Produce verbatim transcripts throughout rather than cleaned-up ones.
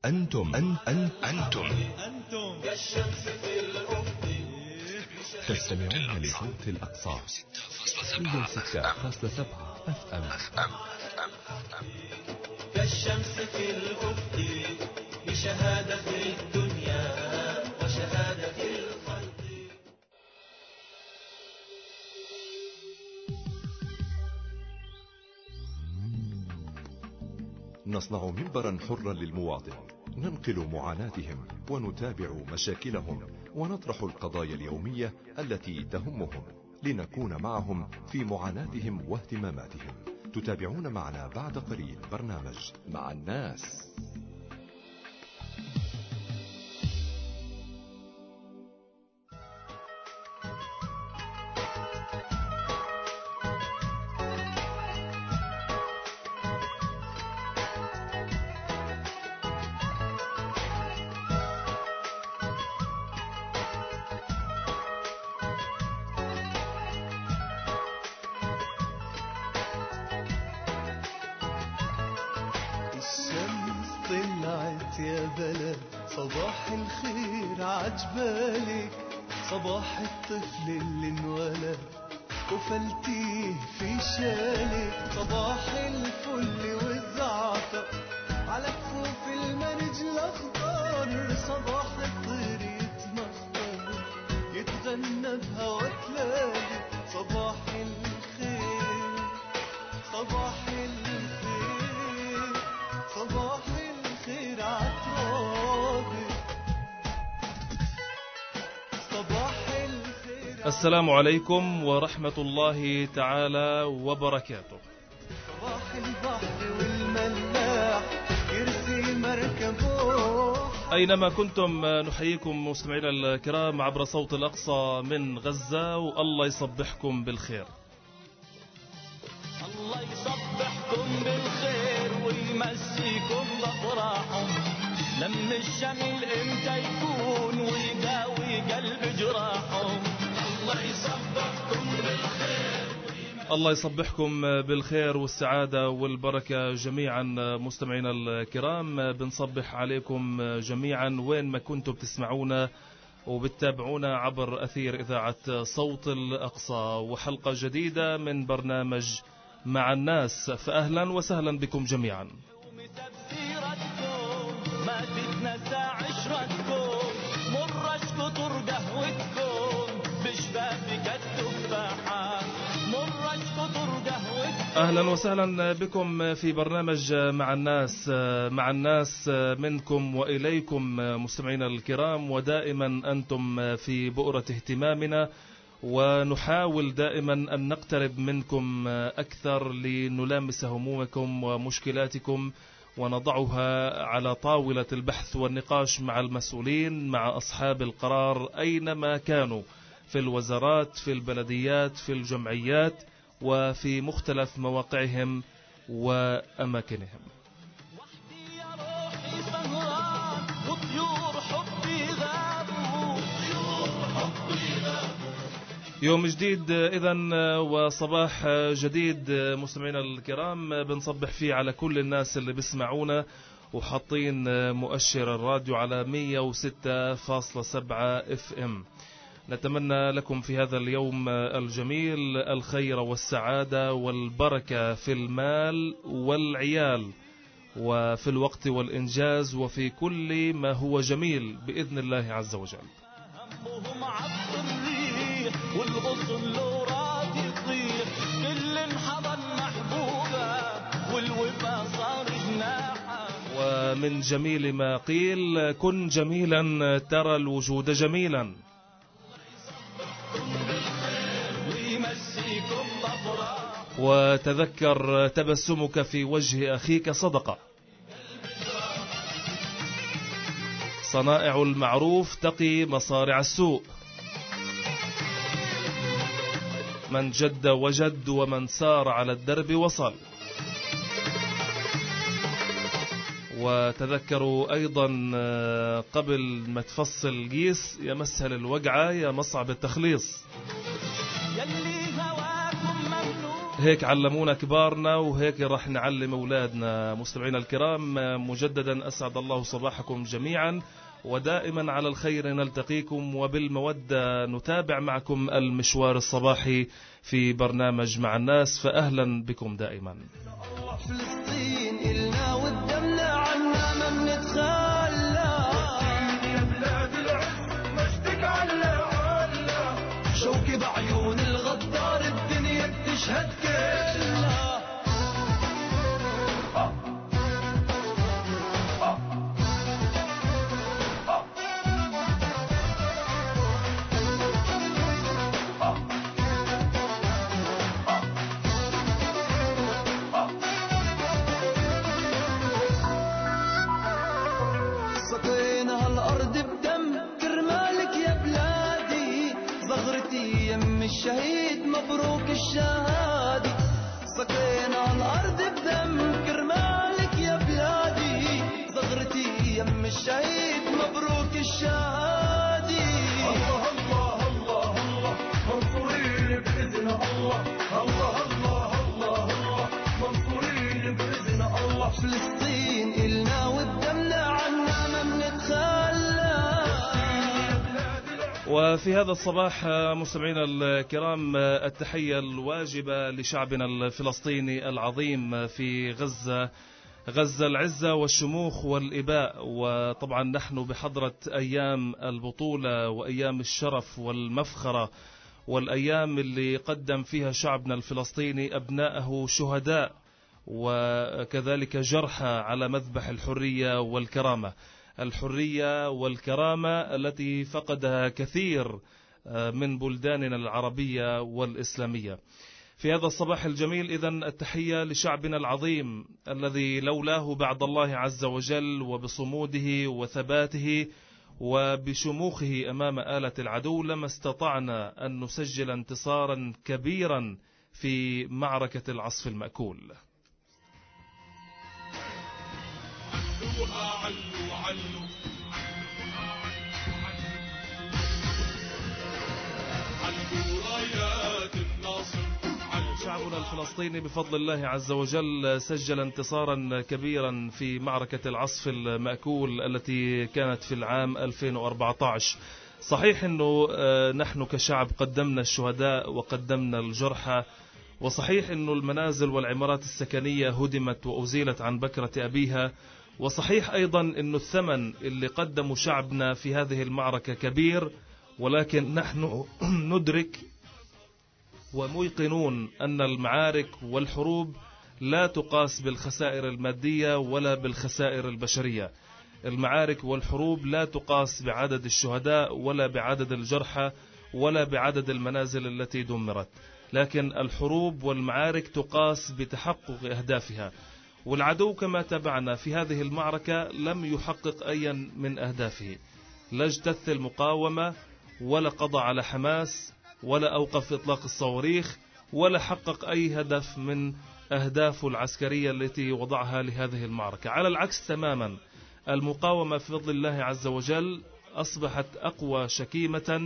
أنتم أن أن أنتم أنتم كالشمس في الأفق تستمعون لصوت الأقصى مية وستة فاصلة سبعة اف ام. كالشمس في الأفق بشهادة الدنيا وشهادة الخلق. نصنع منبرا حرا للمواطن، ننقل معاناتهم ونتابع مشاكلهم ونطرح القضايا اليومية التي تهمهم لنكون معهم في معاناتهم واهتماماتهم. تتابعون معنا بعد قليل برنامج مع الناس. يا بلد صباح الخير عجبالك، صباح الطفل اللي انولد وفلتيه في شالك، صباح الفل والزعتر على كفوف المرج الاخضر، صباح الطير يتمخضر يتغنى بهوا تلالي، صباح الخير صباح الخير صباح الخير عالترابي، صباح الخير. السلام عليكم ورحمة الله تعالى وبركاته. صباح البحر والملاح يرسي مركبه. أينما كنتم نحييكم مستمعينا الكرام عبر صوت الأقصى من غزة، والله يصبحكم بالخير. الله يصبحكم بالخير ويمسيكم بأفراحهم، لم الشمل امتى يكون ويداوي قلب جراحهم. الله يصبحكم بالخير الله يصبحكم بالخير والسعادة والبركة جميعا مستمعينا الكرام. بنصبح عليكم جميعا وين ما كنتم بتسمعونا وبتتابعونا عبر أثير إذاعة صوت الأقصى، وحلقة جديدة من برنامج مع الناس. فأهلا وسهلا بكم جميعا. ما تتنسى عشرتكم، مرشكوا طر قهوتكم بشبابك التفاحة، مرشكوا طر قهوتكم. أهلا وسهلا بكم في برنامج مع الناس. مع الناس منكم وإليكم مستمعينا الكرام، ودائما أنتم في بؤرة اهتمامنا، ونحاول دائما أن نقترب منكم أكثر لنلامس همومكم ومشكلاتكم ونضعها على طاولة البحث والنقاش مع المسؤولين، مع أصحاب القرار أينما كانوا، في الوزارات، في البلديات، في الجمعيات، وفي مختلف مواقعهم وأماكنهم. وحدي يا روحي سهران وطيور حبي غابوا، طيور حبي غابوا. يوم جديد إذن وصباح جديد مستمعينا الكرام، بنصبح فيه على كل الناس اللي بيسمعونا وحاطين مؤشر الراديو على مية وستة فاصلة سبعة اف ام. نتمنى لكم في هذا اليوم الجميل الخير والسعادة والبركة في المال والعيال وفي الوقت والإنجاز وفي كل ما هو جميل بإذن الله عز وجل. همهم عطر الريح والغصن لو راد يطير، كل انحضن محبوبة والوفا صار جناحة. ومن جميل ما قيل كن جميلا ترى الوجود جميلا. وتذكر تبسمك في وجه أخيك صدقة. صنائع المعروف تقي مصارع السوء. من جد وجد ومن سار على الدرب وصل. وتذكروا أيضا قبل ما تفصل قيس يا مسهل الوقعة يا مصعب التخليص. يلي هواكم ممنوع هيك علمونا كبارنا وهيك رح نعلم أولادنا. مستمعينا الكرام، مجددا أسعد الله صباحكم جميعا، ودائما على الخير نلتقيكم وبالمودة نتابع معكم المشوار الصباحي في برنامج مع الناس، فأهلا بكم دائما. فلسطين إلنا ودمنا عنا ما منتخلى، يا بلاد العز مجدك على علا، شوكي بعيون الغدار الدنيا بتشهد كلها. سقينا هالأرض بدم كرمالك يا بلادي، زغرتي يم الشهيد مبروك الشهادة. سقينا هالأرض بدم كرمالك يا بلادي، زغرتي يم الشهيد مبروك الشهادة. الله الله الله الله منصورين بإذن الله، الله الله الله الله منصورين بإذن الله. فلسطين إلنا ودمنا عنا ما منتخلى. وفي هذا الصباح مستمعينا الكرام، التحية الواجبة لشعبنا الفلسطيني العظيم في غزة، غزة العزة والشموخ والإباء. وطبعا نحن بحضرة أيام البطولة وأيام الشرف والمفخرة، والأيام اللي قدم فيها شعبنا الفلسطيني أبناءه شهداء وكذلك جرحى على مذبح الحرية والكرامة، الحرية والكرامة التي فقدها كثير من بلداننا العربية والإسلامية. في هذا الصباح الجميل إذن التحية لشعبنا العظيم الذي لولاه بعد الله عز وجل وبصموده وثباته وبشموخه أمام آلة العدو لما استطعنا أن نسجل انتصارا كبيرا في معركة العصف المأكول. علوا علوا علوا رايات الناصر. شعبنا الفلسطيني بفضل الله عز وجل سجل انتصارا كبيرا في معركة العصف المأكول التي كانت في العام ألفين وأربعة عشر. صحيح أنه نحن كشعب قدمنا الشهداء وقدمنا الجرحى، وصحيح أنه المنازل والعمارات السكنية هدمت وأزيلت عن بكرة أبيها، وصحيح أيضا أن الثمن اللي قدمه شعبنا في هذه المعركة كبير، ولكن نحن ندرك وموقنون أن المعارك والحروب لا تقاس بالخسائر المادية ولا بالخسائر البشرية. المعارك والحروب لا تقاس بعدد الشهداء ولا بعدد الجرحى ولا بعدد المنازل التي دمرت، لكن الحروب والمعارك تقاس بتحقق أهدافها. والعدو كما تابعنا في هذه المعركة لم يحقق أي من أهدافه، لا اجتث المقاومة ولا قضى على حماس ولا أوقف إطلاق الصواريخ ولا حقق أي هدف من أهدافه العسكرية التي وضعها لهذه المعركة. على العكس تماما، المقاومة في فضل الله عز وجل أصبحت أقوى شكيمة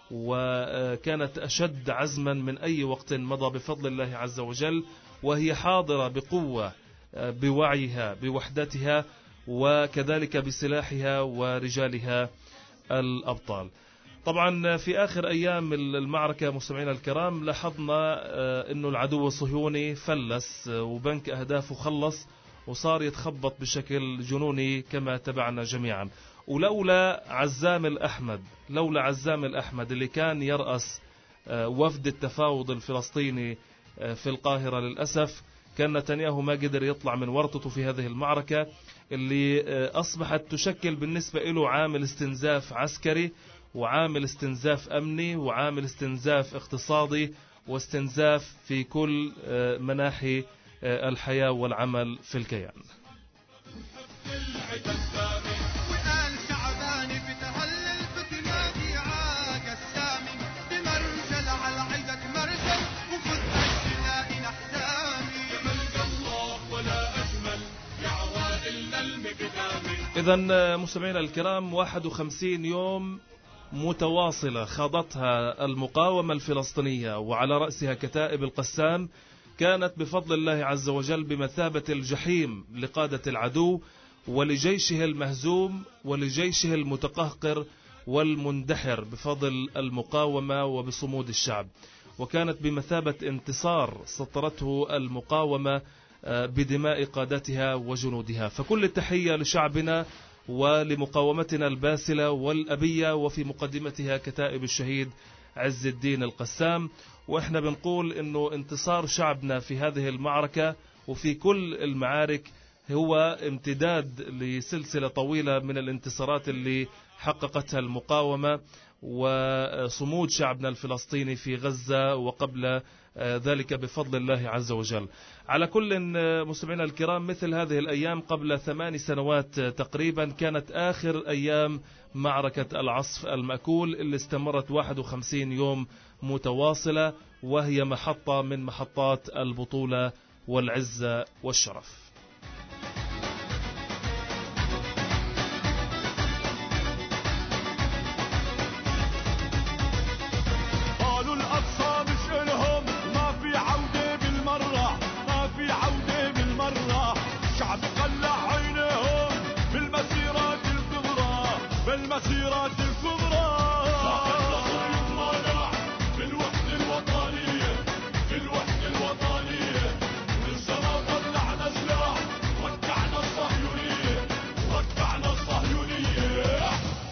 وكانت أشد عزما من أي وقت مضى بفضل الله عز وجل، وهي حاضرة بقوة بوعيها بوحدتها وكذلك بسلاحها ورجالها الأبطال. طبعا في آخر أيام المعركة مستمعينا الكرام لاحظنا أنه العدو الصهيوني فلس وبنك أهدافه خلص وصار يتخبط بشكل جنوني كما تبعنا جميعا. ولولا عزام الأحمد لولا عزام الأحمد اللي كان يرأس وفد التفاوض الفلسطيني في القاهرة، للأسف كان نتنياهو ما قدر يطلع من ورطته في هذه المعركة اللي أصبحت تشكل بالنسبة له عامل استنزاف عسكري وعامل استنزاف أمني وعامل استنزاف اقتصادي واستنزاف في كل مناحي الحياة والعمل في الكيان. وقال شعباني بتهلل بتنادي عاق السامي بمرجل على عيدك مرجل وخذ الشلاء نحتامي ملك الله ولا أجمل يا عوائلنا المقدامي. إذن مستمعينا الكرام، واحد وخمسين يوم متواصلة خاضتها المقاومة الفلسطينية وعلى رأسها كتائب القسام كانت بفضل الله عز وجل بمثابة الجحيم لقادة العدو ولجيشه المهزوم ولجيشه المتقهقر والمندحر بفضل المقاومة وبصمود الشعب، وكانت بمثابة انتصار سطرته المقاومة بدماء قادتها وجنودها. فكل التحية لشعبنا ولمقاومتنا الباسلة والأبية، وفي مقدمتها كتائب الشهيد عز الدين القسام. وإحنا بنقول إنه انتصار شعبنا في هذه المعركة وفي كل المعارك هو امتداد لسلسلة طويلة من الانتصارات اللي حققتها المقاومة وصمود شعبنا الفلسطيني في غزة وقبل ذلك بفضل الله عز وجل. على كل مستمعينا الكرام، مثل هذه الأيام قبل ثمان سنوات تقريبا كانت آخر أيام معركة العصف المأكول اللي استمرت واحد وخمسين يوم متواصلة، وهي محطة من محطات البطولة والعزة والشرف. المسيرات الكبرى النصر يطالع في الوحدة الوطنية في الوحدة الوطنية والسما طلعنا سلاح ودعنا الصهيونية ودعنا الصهيونية.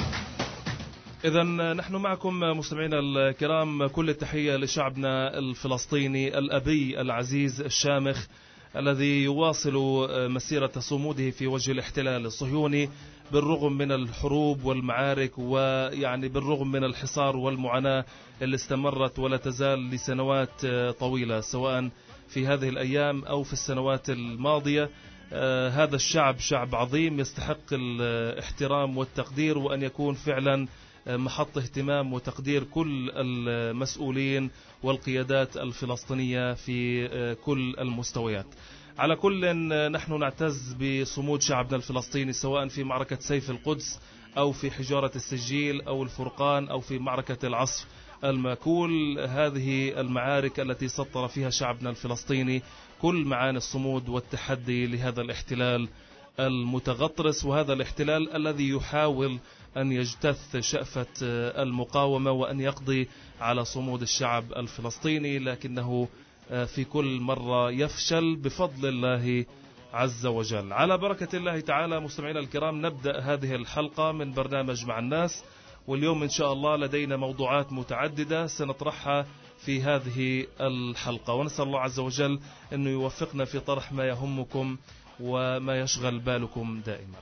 إذن نحن معكم مستمعينا الكرام، كل التحية لشعبنا الفلسطيني الأبي العزيز الشامخ الذي يواصل مسيرة صموده في وجه الاحتلال الصهيوني بالرغم من الحروب والمعارك، ويعني بالرغم من الحصار والمعاناة اللي استمرت ولا تزال لسنوات طويلة سواء في هذه الأيام أو في السنوات الماضية. آه هذا الشعب شعب عظيم يستحق الاحترام والتقدير، وأن يكون فعلا محط اهتمام وتقدير كل المسؤولين والقيادات الفلسطينية في كل المستويات. على كل نحن نعتز بصمود شعبنا الفلسطيني سواء في معركة سيف القدس أو في حجارة السجيل أو الفرقان أو في معركة العصف المأكول. هذه المعارك التي سطر فيها شعبنا الفلسطيني كل معاني الصمود والتحدي لهذا الاحتلال المتغطرس، وهذا الاحتلال الذي يحاول أن يجتث شأفة المقاومة وأن يقضي على صمود الشعب الفلسطيني، لكنه في كل مرة يفشل بفضل الله عز وجل. على بركة الله تعالى مستمعينا الكرام، نبدأ هذه الحلقة من برنامج مع الناس، واليوم إن شاء الله لدينا موضوعات متعددة سنطرحها في هذه الحلقة، ونسأل الله عز وجل أنه يوفقنا في طرح ما يهمكم وما يشغل بالكم دائما.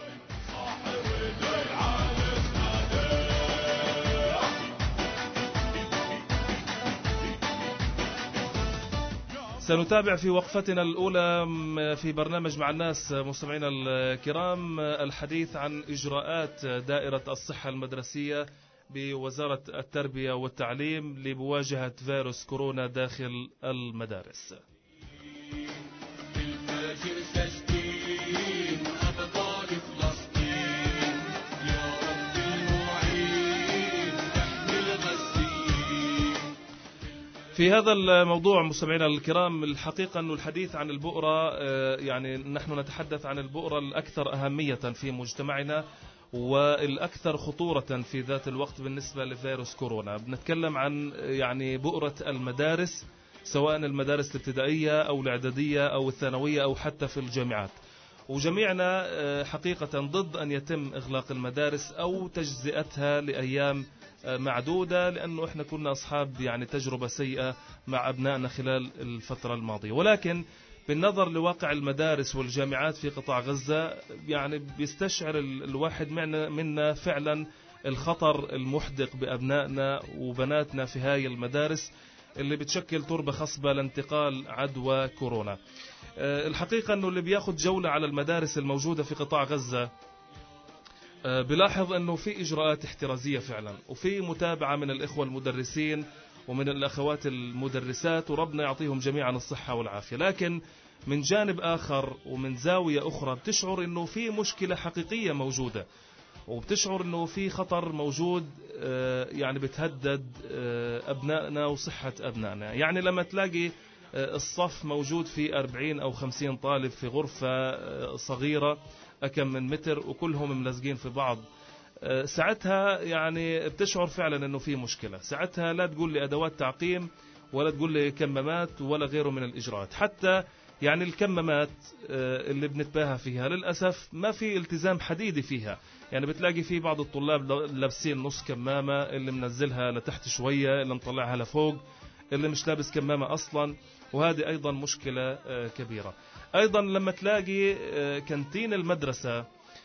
سنتابع في وقفتنا الأولى في برنامج مع الناس مستمعينا الكرام الحديث عن إجراءات دائرة الصحة المدرسية بوزارة التربية والتعليم لمواجهة فيروس كورونا داخل المدارس. في هذا الموضوع مستمعينا الكرام، الحقيقة أن الحديث عن البؤرة يعني نحن نتحدث عن البؤرة الأكثر أهمية في مجتمعنا والأكثر خطورة في ذات الوقت بالنسبة لفيروس كورونا. بنتكلم عن يعني بؤرة المدارس، سواء المدارس الابتدائية أو الإعدادية أو الثانوية أو حتى في الجامعات، وجميعنا حقيقة ضد أن يتم إغلاق المدارس أو تجزئتها لأيام معدودة، لأنه إحنا كنا أصحاب يعني تجربة سيئة مع أبنائنا خلال الفترة الماضية. ولكن بالنظر لواقع المدارس والجامعات في قطاع غزة يعني بيستشعر الواحد منا فعلا الخطر المحدق بأبنائنا وبناتنا في هاي المدارس اللي بتشكل تربة خصبة لانتقال عدوى كورونا. الحقيقة أنه اللي بياخد جولة على المدارس الموجودة في قطاع غزة بلاحظ أنه في إجراءات احترازية فعلا، وفي متابعة من الإخوة المدرسين ومن الأخوات المدرسات، وربنا يعطيهم جميعا الصحة والعافية. لكن من جانب آخر ومن زاوية أخرى بتشعر أنه في مشكلة حقيقية موجودة، وبتشعر أنه في خطر موجود يعني بتهدد أبنائنا وصحة أبنائنا. يعني لما تلاقي الصف موجود في أربعين أو خمسين طالب في غرفة صغيرة أكم من متر وكلهم ملزقين في بعض. ساعتها يعني بتشعر فعلا أنه في مشكلة. ساعتها لا تقول لي أدوات تعقيم ولا تقول لي كمامات ولا غيره من الإجراءات. حتى يعني الكمامات اللي بنتباهى فيها للأسف ما في التزام حديدي فيها. يعني بتلاقي في بعض الطلاب لابسين نص كمامة، اللي منزلها لتحت شوية، اللي مطلعها لفوق، اللي مش لابس كمامة أصلا، وهذه أيضا مشكلة كبيرة. أيضا لما تلاقي كانتين المدرسة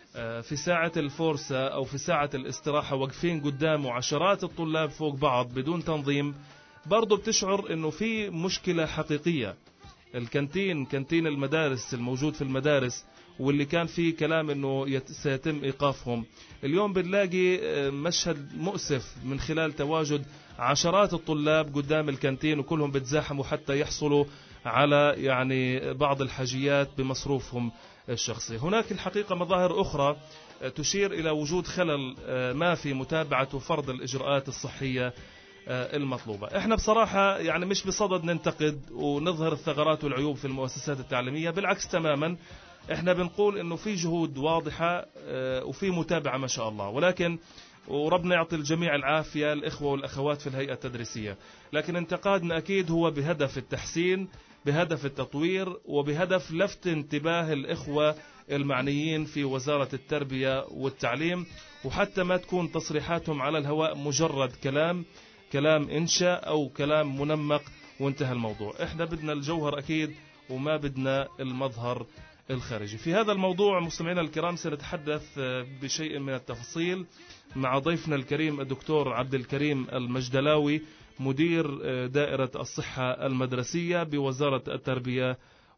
في ساعة الفرصة أو في ساعة الاستراحة واقفين قدامه عشرات الطلاب فوق بعض بدون تنظيم، برضو بتشعر أنه في مشكلة حقيقية. الكانتين كانتين المدارس الموجود في المدارس واللي كان فيه كلام أنه سيتم إيقافهم، اليوم بنلاقي مشهد مؤسف من خلال تواجد عشرات الطلاب قدام الكانتين وكلهم بتزاحموا حتى يحصلوا على يعني بعض الحاجيات بمصروفهم الشخصي. هناك الحقيقة مظاهر أخرى تشير إلى وجود خلل ما في متابعة وفرض الإجراءات الصحية المطلوبة. احنا بصراحة يعني مش بصدد ننتقد ونظهر الثغرات والعيوب في المؤسسات التعليمية، بالعكس تماما احنا بنقول انه في جهود واضحة وفي متابعة ما شاء الله، ولكن وربنا يعطي الجميع العافية الإخوة والأخوات في الهيئة التدريسية، لكن انتقادنا أكيد هو بهدف التحسين، بهدف التطوير، وبهدف لفت انتباه الإخوة المعنيين في وزارة التربية والتعليم، وحتى ما تكون تصريحاتهم على الهواء مجرد كلام كلام إنشاء أو كلام منمق وانتهى الموضوع. احنا بدنا الجوهر أكيد وما بدنا المظهر الخارجي. في هذا الموضوع مستمعينا الكرام سنتحدث بشيء من التفصيل مع ضيفنا الكريم الدكتور عبد الكريم المجدلاوي، مدير دائرة الصحة المدرسية بوزارة التربية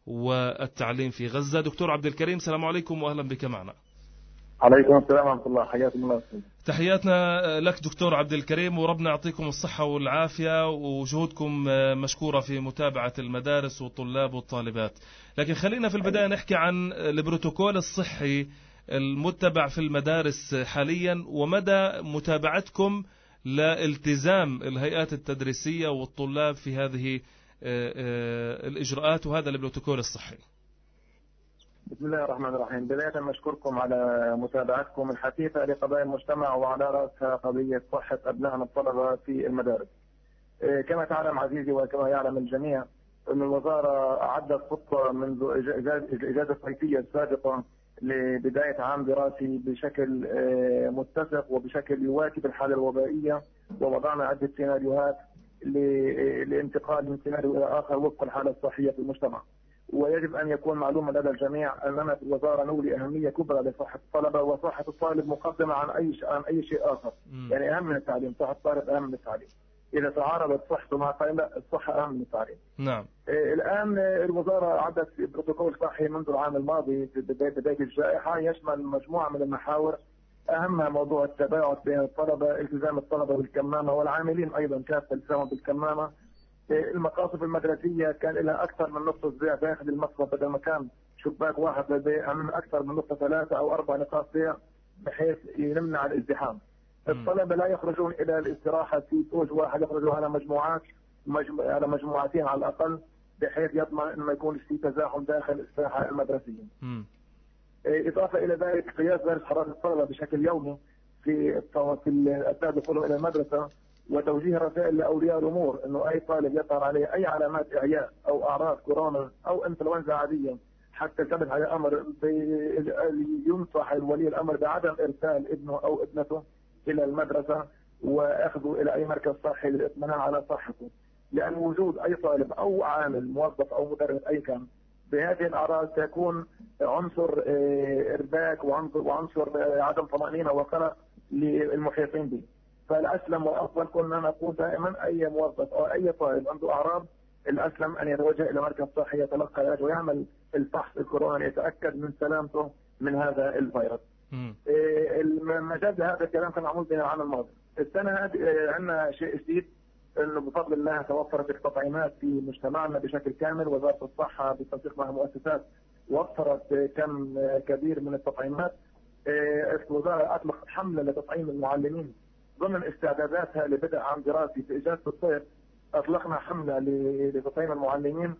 والتعليم في غزة. دكتور عبد الكريم، السلام عليكم وأهلا بك معنا. عليكم السلام ورحمة الله، حياكم الله. تحياتنا لك دكتور عبد الكريم، وربنا يعطيكم الصحة والعافية، وجهودكم مشكورة في متابعة المدارس والطلاب والطالبات. لكن خلينا في البداية نحكي عن البروتوكول الصحي المتبع في المدارس حاليا ومدى متابعتكم لالتزام الهيئات التدريسية والطلاب في هذه الإجراءات وهذا البروتوكول الصحي. بسم الله الرحمن الرحيم. بداية نشكركم على متابعتكم الحثيثة لقضايا المجتمع وعلى رأسها قضية صحة أبنائنا الطلبة في المدارس. كما تعلم عزيزي وكما يعلم الجميع أن الوزارة أعدت خطة منذ الإجازة الصيفية السابقة لبداية عام دراسي بشكل متسق وبشكل يواكب الحالة الوبائية، ووضعنا عدة سيناريوهات لانتقال من سيناريو إلى آخر وفق الحالة الصحية في المجتمع. ويجب أن يكون معلومة لدى الجميع أننا في الوزارة نولي أهمية كبرى لصحة الطلبة، وصحة الطالب مقدمة عن أي عن أي شيء آخر. م. يعني أهم من التعليم، صحة الطالب أهم من التعليم. إذا تعارضت صحته مع الطالب الصحة أهم من التعليم. نعم. إيه الآن الوزارة عدت بروتوكول صحي منذ العام الماضي في بداية الجائحة، يشمل مجموعة من المحاور، أهمها موضوع التباعد بين الطلبة، التزام الطلبة بالكمامة، والعاملين أيضا كافة التزامهم بالكمامة. المقاصف المدرسية كان لها أكثر من نقطة بيع داخل المقصف، بدل ما كان شباك واحد للبيع من أكثر من نقطة ثلاثة أو أربع نقاط بيع بحيث يمنع الازدحام. الطلبة لا يخرجون إلى الاستراحة في فوج واحد، يخرجوا على مجموعات مجمو... على مجموعتين على الأقل بحيث يضمن أن ما يكون في تزاحم داخل الساحة المدرسية. م. إضافة إلى ذلك قياس درجة حرارة الطلبة بشكل يومي في في أثناء دخولهم إلى المدرسة، وتوجيه رسائل لاولياء الامور انه اي طالب يظهر عليه اي علامات اعياء او اعراض كورونا او انفلونزا عاديه حتى تبت على امر ينصح ولي الامر بعدم ارسال ابنه او ابنته الى المدرسه واخذه الى اي مركز صحي للاطمئنان على صحته، لان وجود اي طالب او عامل موظف او مدرس اي كان بهذه الاعراض سيكون عنصر ارباك وعنصر وعنصر عدم طمانينه وقلق للمحيطين به. فالأسلم والأفضل كنا نقول دائما أي موظف أو أي طالب عنده أعراض الأسلم أن يتوجه إلى مركز صحي يتلقى علاج ويعمل الفحص الكورونا ليتأكد من سلامته من هذا الفيروس. إيه المجال هذا الكلام كان معمول بين العام الماضي. السنة هذه عندنا شيء جديد إنه بفضل الله توفرت التطعيمات في مجتمعنا بشكل كامل. وزارة الصحة بالتنسيق مع المؤسسات وفرت كم كبير من التطعيمات. إيه الوزارة أطلقت حملة لتطعيم المعلمين ضمن استعداداتها لبدء عام دراسي في إجازة الصيف أطلقنا حملة لتطعيم المعلمين،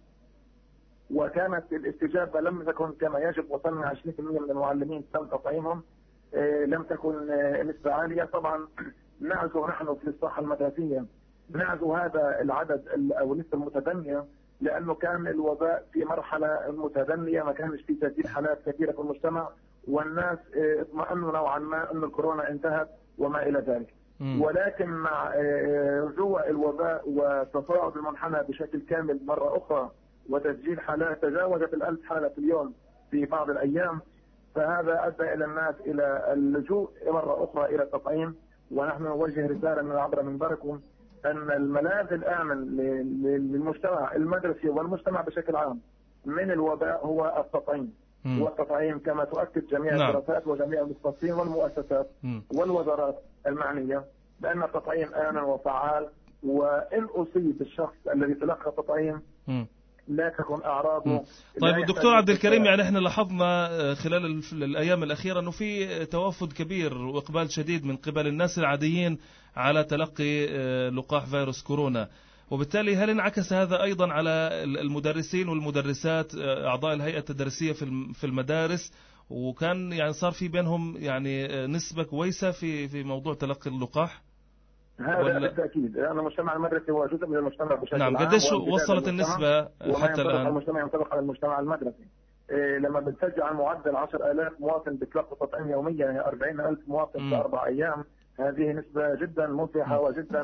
وكانت الاستجابة لم تكن كما يجب. وصلنا عشرين بالمئة من المعلمين تم تطعيمهم، لم تكن نسبة عالية. طبعا نعزو نحن في الصحة المدرسية نعزو هذا العدد أو النسبة المتدنية، لأنه كان الوباء في مرحلة متدنية، ما كانش في تسجيل حالات كثيرة في المجتمع، والناس اطمأنوا نوعا ما أن الكورونا انتهت وما إلى ذلك. م. ولكن مع رجوع الوباء وتصاعد المنحنى بشكل كامل مرة أخرى، وتسجيل حالات تجاوزت الألف حالة في اليوم في بعض الأيام، فهذا أدى إلى الناس إلى اللجوء مرة أخرى إلى التطعيم. ونحن نوجه رسالة من عبر منبركم أن الملاذ الآمن للمجتمع المدرسي والمجتمع بشكل عام من الوباء هو التطعيم. والتطعيم كما تؤكد جميع نعم. الدراسات وجميع المختصين والمؤسسات م. والوزارات المعنية بأن التطعيم آمن وفعال، وإن أصيب الشخص الذي تلقى التطعيم م. لا تكون أعراضه. طيب الدكتور عبد الكريم، يعني احنا لاحظنا خلال الأيام الأخيرة أنه في توافد كبير وإقبال شديد من قبل الناس العاديين على تلقي لقاح فيروس كورونا، وبالتالي هل انعكس هذا أيضا على المدرسين والمدرسات أعضاء الهيئة التدريسية في المدارس، وكان يعني صار في بينهم يعني نسبة كويسة في في موضوع تلقي اللقاح؟ هذا بالتأكيد، لأن المجتمع المدرسي هو جزء من المجتمع بشكل نعم. عام. قديش وصلت النسبة حتى الآن؟ المجتمع ينطبق على المجتمع المدرسي. إيه لما بنسجل عن معدل عشرة آلاف مواطن بتلقى تطعيم يوميا، يعني أربعين ألف مواطن في أربع أيام، هذه نسبة جدا مفرحة وجدا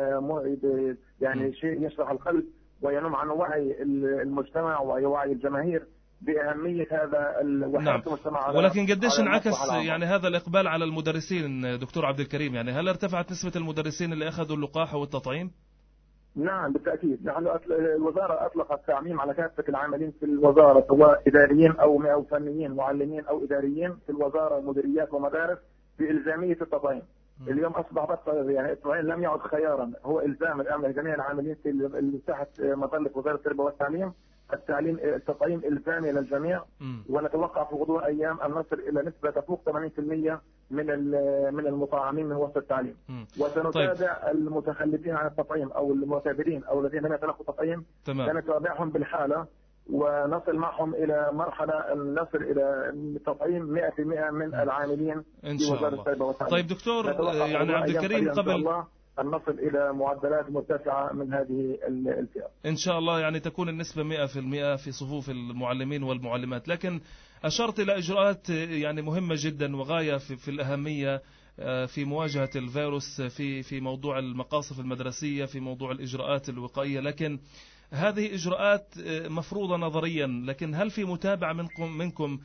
يعني شيء يشرح القلب وينم عن وعي المجتمع ووعي الجماهير بأهمية هذا نعم. المجتمع. ولكن قديش انعكس يعني هذا الإقبال على المدرسين دكتور عبد الكريم؟ يعني هل ارتفعت نسبة المدرسين اللي أخذوا اللقاح والتطعيم؟ نعم بالتأكيد. نحن الوزارة أطلقت تعميم على كافة العاملين في الوزارة، سواء إداريين أو أو فنيين، معلمين أو إداريين في الوزارة، مديريات ومدارس، بإلزامية التطعيم. اليوم أصبح بس يعني التطعيم لم يعد خيارا، هو إلزام الآن لجميع العاملين في تحت مظلة وزارة التربية والتعليم. التعليم التطعيم إلزامي للجميع، ونتوقع في غضون أيام أن نصل إلى نسبة تفوق ثمانين بالمئة من من المطعمين من وسط التعليم. وسنتابع طيب. المتخلفين عن التطعيم أو المعتذرين أو الذين لم يتلقوا تطعيم، سنتابعهم بالحالة ونصل معهم إلى مرحلة نصل إلى تطعيم مئة بالمئة من العاملين إن شاء في وزارة التربية والتعليم. طيب دكتور يعني عبد الكريم، قبل أن نصل إلى معدلات مرتفعة من هذه الفئة إن شاء الله، يعني تكون النسبة مئة بالمئة في صفوف المعلمين والمعلمات. لكن أشرت إلى إجراءات يعني مهمة جدا وغاية في, في الأهمية في مواجهة الفيروس، في في موضوع المقاصف المدرسية، في موضوع الإجراءات الوقائية. لكن هذه إجراءات مفروضة نظريا، لكن هل في متابعة منكم منكم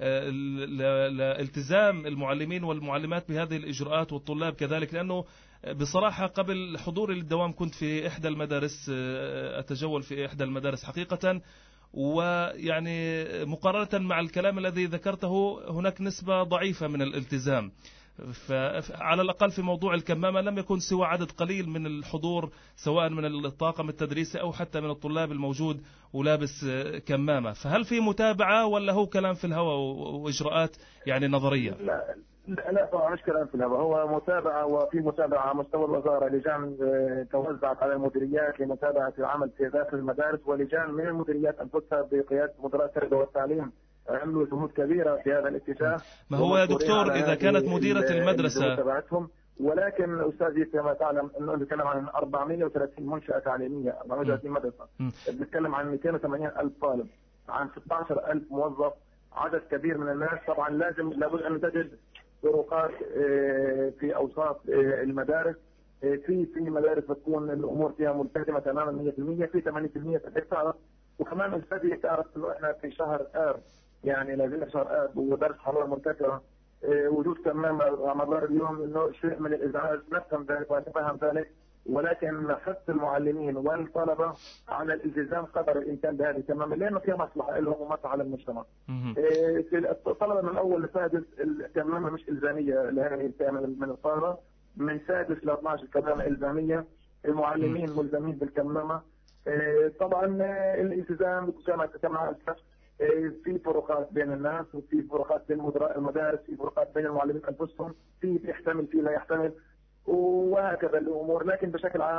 لالتزام المعلمين والمعلمات بهذه الإجراءات والطلاب كذلك؟ لأنه بصراحة قبل حضوري للدوام كنت في إحدى المدارس، أتجول في إحدى المدارس حقيقة، ويعني مقارنة مع الكلام الذي ذكرته هناك نسبة ضعيفة من الالتزام. فعلى الأقل في موضوع الكمامة لم يكن سوى عدد قليل من الحضور، سواء من الطاقم التدريسي أو حتى من الطلاب الموجود ولابس كمامة. فهل في متابعة ولا هو كلام في الهواء وإجراءات يعني نظرية؟ لا لا, لا طبعا مش كلام في الهواء، هو متابعة، وفي متابعة على مستوى الوزارة، لجان توزعت على المديريات لمتابعة العمل في داخل المدارس، ولجان من المديريات أنفسها بقيادة مدراء التربية والتعليم عملوا جهود كبيرة في هذا الاتجاه. ما هو يا دكتور إذا كانت مديرة المدرسة تبعتهم، ولكن أستاذي كما تعلم أنه نتكلم عن أربعمئة وثلاثين منشأة تعليمية، أربعمئة وثلاثين مدرسة، بنتكلم عن مئتين وثمانين ألف طالب، عن ستة عشر ألف موظف، عدد كبير من الناس. طبعا لازم لابد أن تجد فروقات في أوساط المدارس. في في مدارس بتكون الأمور فيها ملتزمة تماما مئة بالمئة، في ثمانين بالمئة تعرف. وكمان أستاذي تعرف أنه إحنا في شهر آر، يعني لازم شهر آب ودرس حرارة مرتفعة، وجود كمامة على مدار اليوم إنه شيء من الإزعاج، نفهم ذلك ونتفهم ذلك، ولكن حث المعلمين والطلبة على الالتزام قدر الإمكان بهذه الكمامة، لأنه فيها مصلحة لهم ومصلحة للمجتمع. الطلبة من أول لسادس الكمامة مش إلزامية لهذه الفئة من الطلبة، من سادس ل اثني عشر الكمامة إلزامية، المعلمين ملزمين بالكمامة. طبعا الالتزام كما كما أسلفت في فروقات بين الناس، وفي فروقات بين مدراء المدارس، في فروقات بين المعلمين انفسهم، في يحتمل في لا يحتمل، وهكذا الامور. لكن بشكل عام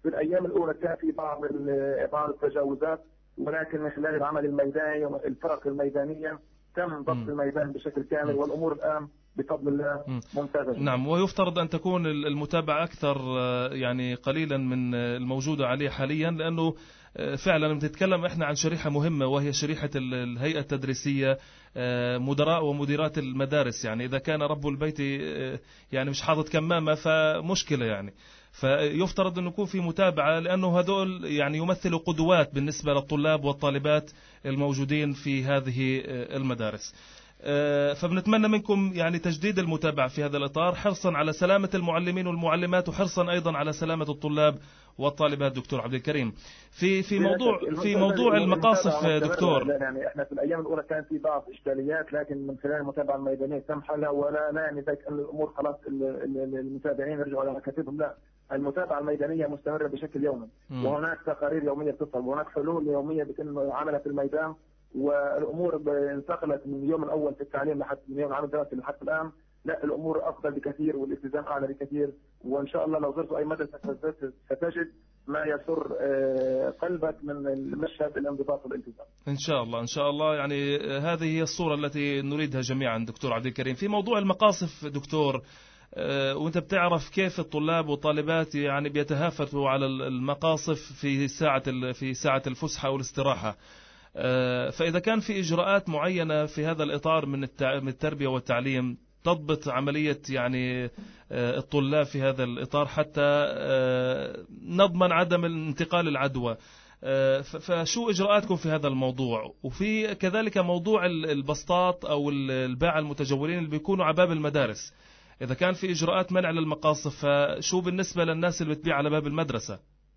في الايام الاولى كان في بعض بعض التجاوزات، ولكن من خلال العمل الميداني والفرق الميدانيه تم ضبط الميدان بشكل كامل، والامور الان بفضل الله ممتازه. نعم، ويفترض أن تكون المتابعة أكثر يعني قليلا من الموجودة عليه حاليا، لأنه فعلا بنتكلم إحنا عن شريحة مهمة وهي شريحة الهيئة التدريسية، مدراء ومديرات المدارس. يعني إذا كان رب البيت يعني مش حاطط كمامة فمشكلة يعني، فيفترض أن يكون في متابعة، لأنه هذول يعني يمثلوا قدوات بالنسبة للطلاب والطالبات الموجودين في هذه المدارس. فبنتمنى منكم يعني تجديد المتابعة في هذا الإطار، حرصا على سلامة المعلمين والمعلمات، وحرصا أيضا على سلامة الطلاب والطالبات. دكتور عبد الكريم، في في موضوع في موضوع المقاصف دكتور، يعني احنا في الايام الاولى كان في بعض اشكاليات، لكن من خلال المتابعه الميدانيه تم حلها، ولا لا يعني ذلك ان الامور خلاص المتابعين رجعوا على مكاتبهم، لا، المتابعه الميدانيه مستمره بشكل يومي، وهناك تقارير يوميه بتصل، وهناك حلول يوميه بتم عملها في الميدان، والامور انتقلت من اليوم الاول في التعليم لحد من يوم العام الدراسي لحد الان، لا الامور افضل بكثير والالتزام اعلى بكثير، وان شاء الله لو زرت اي مدرسه ستجد ما يسر قلبك من المشهد الانضباط والالتزام. ان شاء الله ان شاء الله، يعني هذه هي الصوره التي نريدها جميعا. دكتور عبد الكريم، في موضوع المقاصف دكتور، وانت بتعرف كيف الطلاب والطالبات يعني بيتهافتوا على المقاصف في ساعه في ساعه الفسحه والاستراحه، فإذا كان في إجراءات معينة في هذا الإطار من التربية والتعليم تضبط عملية يعني الطلاب في هذا الإطار حتى نضمن عدم انتقال العدوى، فشو إجراءاتكم في هذا الموضوع؟ وفي كذلك موضوع البسطات أو الباعة المتجولين اللي بيكونوا على باب المدارس، إذا كان في إجراءات منع للمقاصف، فشو بالنسبة للناس اللي بتبيع على باب المدرسة؟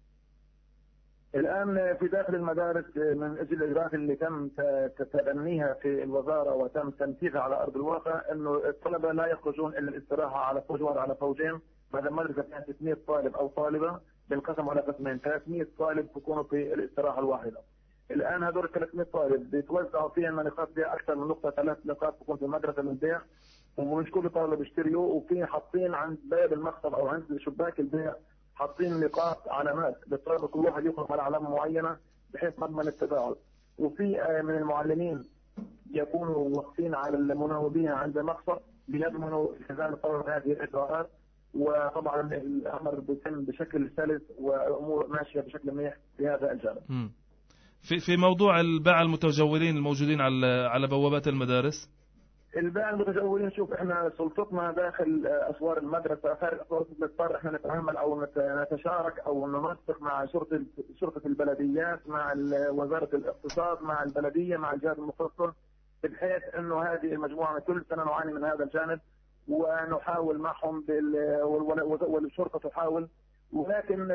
الآن في داخل المدارس من أجل الإجراءات اللي تم تتبنيها في الوزارة وتم تنفيذها على أرض الواقع، إنه الطلبة لا يخرجون إلا الاستراحة على فوج ولا على فوجين. بدل المدرسة فيها ستمائة طالب أو طالبة بينقسموا على قسمين، ثلاثمائة طالب بيكونوا في الاستراحة الواحدة. الآن هذول ثلاثمائة طالب بيتوزعوا فيها نقاط بيع، أكثر من نقطة ثلاث نقاط بتكون في المدرسة للبيع، ومش كل طالب يشتريوا، وفي حاطين عند باب المقصف أو عند شباك البيع حاطين نقاط علامات بالطلبة، كل واحد يخرج على علامة معينة بحيث نضمن التباعد. وفي من المعلمين يكونوا واقفين على المناوبين عند المقصف بيضمنوا التزام الطلبة هذه الإجراءات، وطبعا الأمر بيتم بشكل سلس والأمور ماشية بشكل منيح في هذا الجانب. في في موضوع الباعة المتجولين الموجودين على على بوابات المدارس، الباعة المتجولين، شوف احنا سلطتنا داخل اسوار المدرسه، خارج اسوار المدرسه احنا نتعامل او نتشارك او ننسق مع شرطه شرطه البلديات، مع وزاره الاقتصاد، مع البلديه، مع الجهات المختصه، بحيث انه هذه المجموعه كل سنه نعاني من هذا الجانب ونحاول معهم والشرطه تحاول، ولكن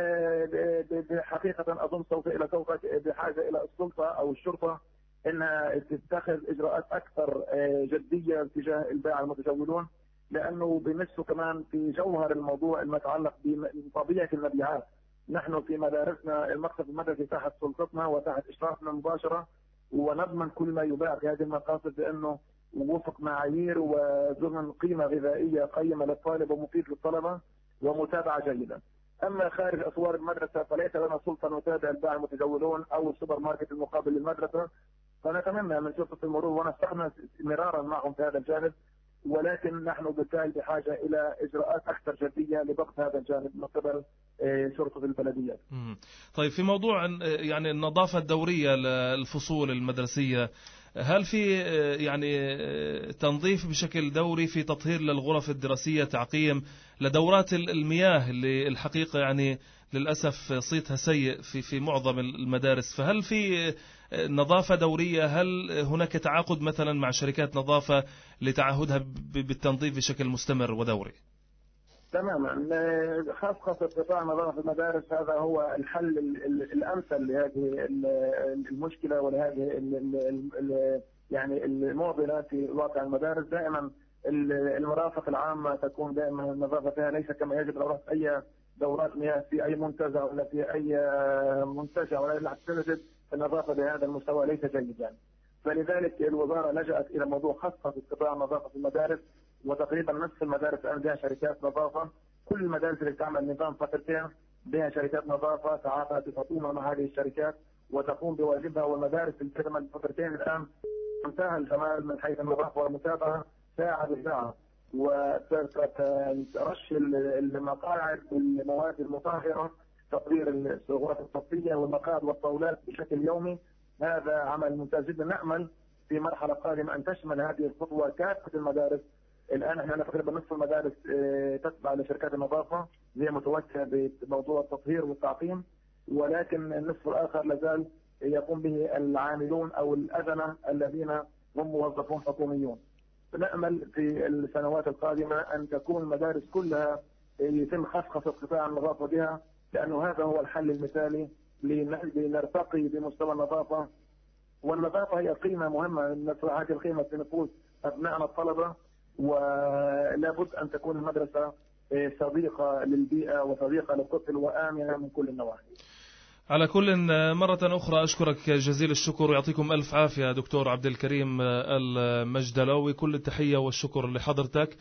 حقيقه اظن سوف الى سوف بحاجه الى السلطه او الشرطه انها تتخذ اجراءات اكثر جديه تجاه الباعة المتجولون، لانه بيمسوا كمان في جوهر الموضوع المتعلق بطبيعه المبيعات. نحن في مدارسنا المقصف المدرسي تحت سلطتنا وتحت اشرافنا مباشره، ونضمن كل ما يباع في هذه المقاصد بانه وفق معايير وضمن قيمه غذائيه قيمه للطالب ومفيد للطلبه ومتابعه جيده. اما خارج اسوار المدرسه فليس لنا سلطه نتابع الباعة المتجولون او السوبر ماركت المقابل للمدرسه، فنتمنى من شرطة المرور ونسقنا مرارا معهم في هذا الجانب، ولكن نحن بالفعل بحاجة إلى إجراءات أكثر جدية لضبط هذا الجانب من قبل شرطة البلديات. طيب، في موضوع يعني النظافة الدورية للفصول المدرسية، هل في يعني تنظيف بشكل دوري في تطهير للغرف الدراسية، تعقيم لدورات المياه اللي الحقيقة يعني للأسف صيتها سيء في في معظم المدارس، فهل في نظافة دورية؟ هل هناك تعاقد مثلا مع شركات نظافة لتعهدها بالتنظيف بشكل مستمر ودوري؟ تماما، خاصة قطاع نظافة المدارس هذا هو الحل الأمثل لهذه المشكلة ولهذه يعني المعضلة في واقع المدارس. دائما المرافق العامة تكون دائما النظافة فيها ليس كما يجب، لو رحت أي دورات مياه في أي منتزه ولا في أي منتجع ولا تجد النظافة بهذا المستوى ليس جيد يعني. فلذلك الوزارة لجأت إلى موضوع خاصة في قطاع النظافة في المدارس، وتقريبا نصف المدارس الآن فيها شركات نظافة. كل المدارس اللي تعمل نظام فترتين بها شركات نظافة تعاقدت بخصومة مع هذه الشركات وتقوم بواجبها، والمدارس التزمت الفترتين الآن منتهى الجمال من حيث النظافة والمتابعة ساعة بساعة، ورش المقاعد بالمواد المطهرة، تطوير الغرف الصفية والمقاعد والطاولات بشكل يومي. هذا عمل ممتاز جدا. نأمل في مرحلة قادمة أن تشمل هذه الخطوة كافة المدارس. الآن احنا تقريبا نصف المدارس تتبع لشركات النظافة، هي متوجهة بموضوع التطهير والتعقيم، ولكن النصف الآخر لازال يقوم به العاملون أو الأذنة الذين هم موظفون حكوميون. نأمل في السنوات القادمة أن تكون المدارس كلها يتم خصخصة قطاع النظافة بها، لأنه هذا هو الحل المثالي لنرتقي بمستوى النظافة. والنظافة هي قيمة مهمة، نزرع هذه القيمة في نفوس أبنائنا الطلبة، ولا بد أن تكون المدرسة صديقة للبيئة وصديقة للطفل وآمنة من كل النواحي. على كل مرة أخرى أشكرك جزيل الشكر ويعطيكم ألف عافية دكتور عبد الكريم المجدلاوي. كل التحية والشكر لحضرتك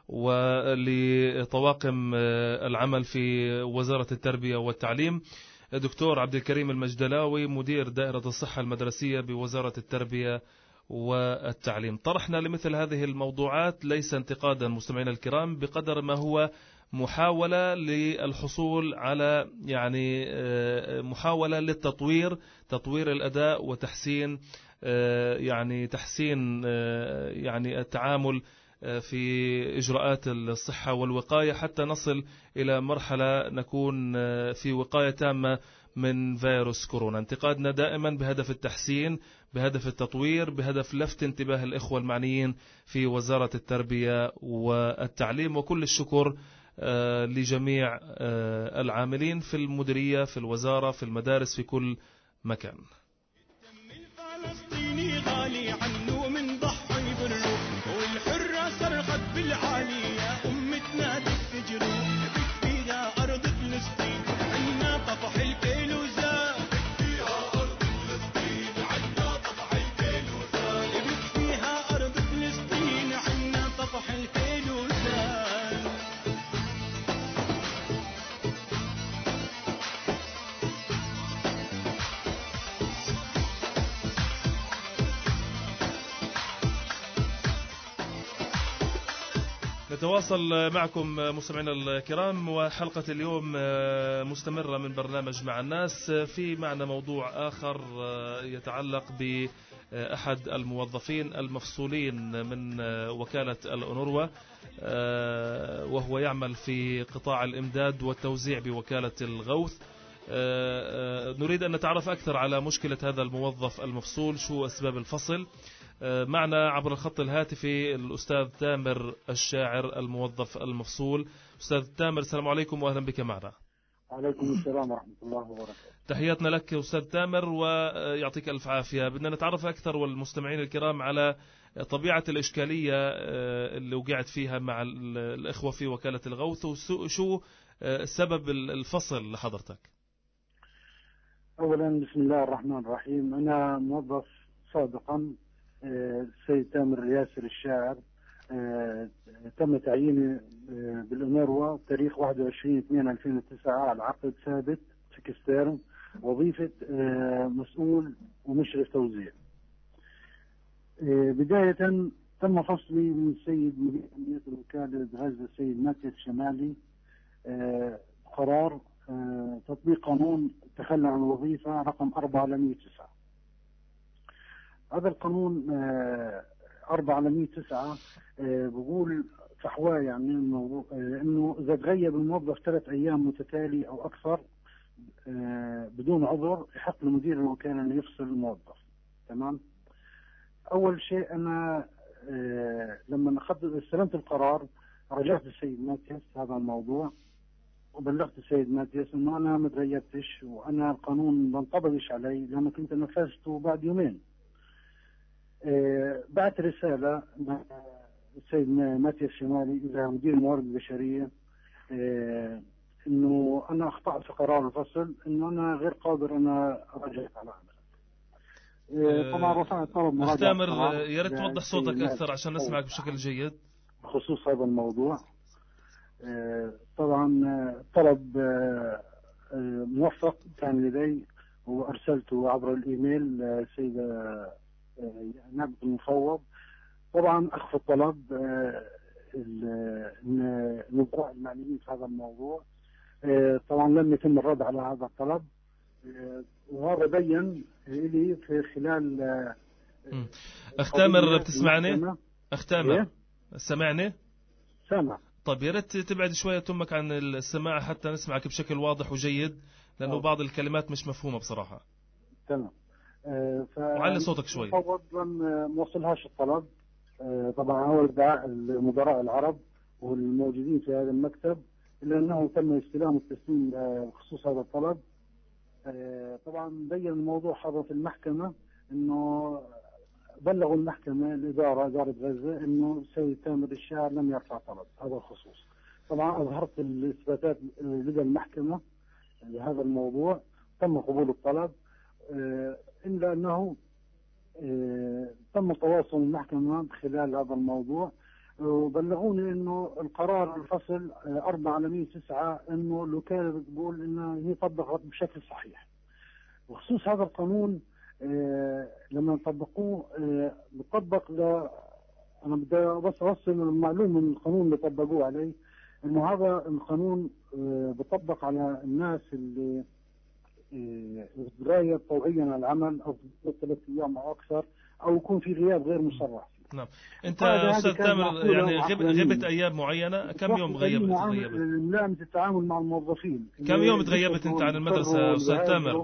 ولطواقم العمل في وزارة التربية والتعليم. دكتور عبد الكريم المجدلاوي مدير دائرة الصحة المدرسية بوزارة التربية والتعليم. طرحنا لمثل هذه الموضوعات ليس انتقادا مستمعينا الكرام بقدر ما هو محاولة للحصول على يعني محاولة للتطوير، تطوير الأداء وتحسين يعني تحسين يعني التعامل في إجراءات الصحة والوقاية حتى نصل إلى مرحلة نكون في وقاية تامة من فيروس كورونا. انتقادنا دائما بهدف التحسين، بهدف التطوير، بهدف لفت انتباه الإخوة المعنيين في وزارة التربية والتعليم. وكل الشكر لجميع العاملين في المديرية، في الوزارة، في المدارس، في كل مكان. الفلسطيني غالي عنه من ضحي بره، والحرة صرخت بالعالية أمتنا تفجره. بكفيها أرض فلسطين عنا طفح الكيل وزاد، بكفيها أرض فلسطين عنا طفح الكيل وزاد، بكفيها أرض فلسطين عنا طفح الكيل وزاد. نتواصل معكم مستمعينا الكرام، وحلقة اليوم مستمرة من برنامج مع الناس. في معنا موضوع آخر يتعلق بأحد الموظفين المفصولين من وكالة الأونروا، وهو يعمل في قطاع الإمداد والتوزيع بوكالة الغوث. نريد أن نتعرف أكثر على مشكلة هذا الموظف المفصول، شو أسباب الفصل. معنا عبر الخط الهاتفي الأستاذ تامر الشاعر الموظف المفصول. أستاذ تامر السلام عليكم وأهلا بك معنا. عليكم السلام ورحمة الله وبركاته. تحياتنا لك أستاذ تامر ويعطيك ألف عافية. بدنا نتعرف أكثر والمستمعين الكرام على طبيعة الإشكالية اللي وقعت فيها مع الإخوة في وكالة الغوث، وشو سبب الفصل لحضرتك. أولا بسم الله الرحمن الرحيم. أنا موظف سابقا السيد تامر ياسر الشاعر، تم تعييني بالأونروا تاريخ واحد وعشرين اثنين ألفين وتسعة على عقد ثابت سكستيرن، وظيفة مسؤول ومشرف توزيع. بداية تم فصلي من السيد مدير أمنية الوكالة غزة السيد ماتياس شمالي قرار تطبيق قانون التخلي عن الوظيفة رقم أربعة لمية وتسعة. هذا القانون أربعة لمية وتسعة بقول فحواء يعني الموضوع انه اذا تغيب الموظف ثلاث ايام متتالي او اكثر بدون عذر يحق لمدير الوكالة انه يفصل الموظف. تمام. اول شيء انا لما اخذت استلمت القرار رجعت السيد ماتياس هذا الموضوع، وبلغت السيد ماتياس انه انا ما تغيبتش وانا القانون ما انطبقش علي لانه كنت نفذته بعد يومين. أه بعت رسالة السيد ماتياس شمالي إلى مدير الموارد البشرية أه إنه أنا أخطأت في قرار الفصل، إنه أنا غير قادر أنا أراجع على عمل. أه طبعا رفعت طلب مراجعة. تامر يا ريت توضح صوتك أكثر عشان نسمعك بشكل جيد بخصوص هذا الموضوع. أه طبعا طلب أه موفق كان لدي وأرسلته عبر الإيميل السيدة نائبة المفوض. طبعا أخفى الطلب النظراء المعنيين في هذا الموضوع. طبعا لم يتم الرد على هذا الطلب، وهذا بين لي في خلال. أخ تامر بتسمعني؟ أخ تامر إيه؟ سمعني؟ سامع. طب يا ريت تبعد شوية تمك عن السماعة حتى نسمعك بشكل واضح وجيد، لأنه أوه. بعض الكلمات مش مفهومة بصراحة. تمام. آه ف... وعلي صوتك شوي. المفوض لم موصلهاش الطلب. آه طبعا هو ادعاء المدراء العرب والموجودين في هذا المكتب، إلا أنه تم استلام التسليم بخصوص هذا الطلب. آه طبعا بين الموضوع هذا في المحكمة، إنه بلغوا المحكمة الإدارة إدارة غزة إنه السيد تامر الشاعر لم يرفع طلب هذا الخصوص. طبعا أظهرت الإثباتات لدى المحكمة لهذا الموضوع، تم قبول الطلب، إلا أنه تم تواصل المحكمة خلال هذا الموضوع، وبلغوني إنه القرار الفصل أربعة على مئة وتسعة إنه الوكالة بتقول إنه هي طبقت بشكل صحيح. وخصوص هذا القانون آه لما طبقوه آه بطبق ل انا بدي بس اوصل المعلومه من القانون اللي طبقوه عليه، انه هذا القانون آه بطبق على الناس اللي بتغيب طوعيا عن العمل او ثلاث ايام او اكثر، او يكون في غياب غير مصرح. نعم. انت استاذ تامر يعني غب غبت ايام معينه، كم يوم غيبت تغيبت؟ ملائمه التعامل مع الموظفين. كم يوم تغيبت انت عن المدرسه استاذ تامر؟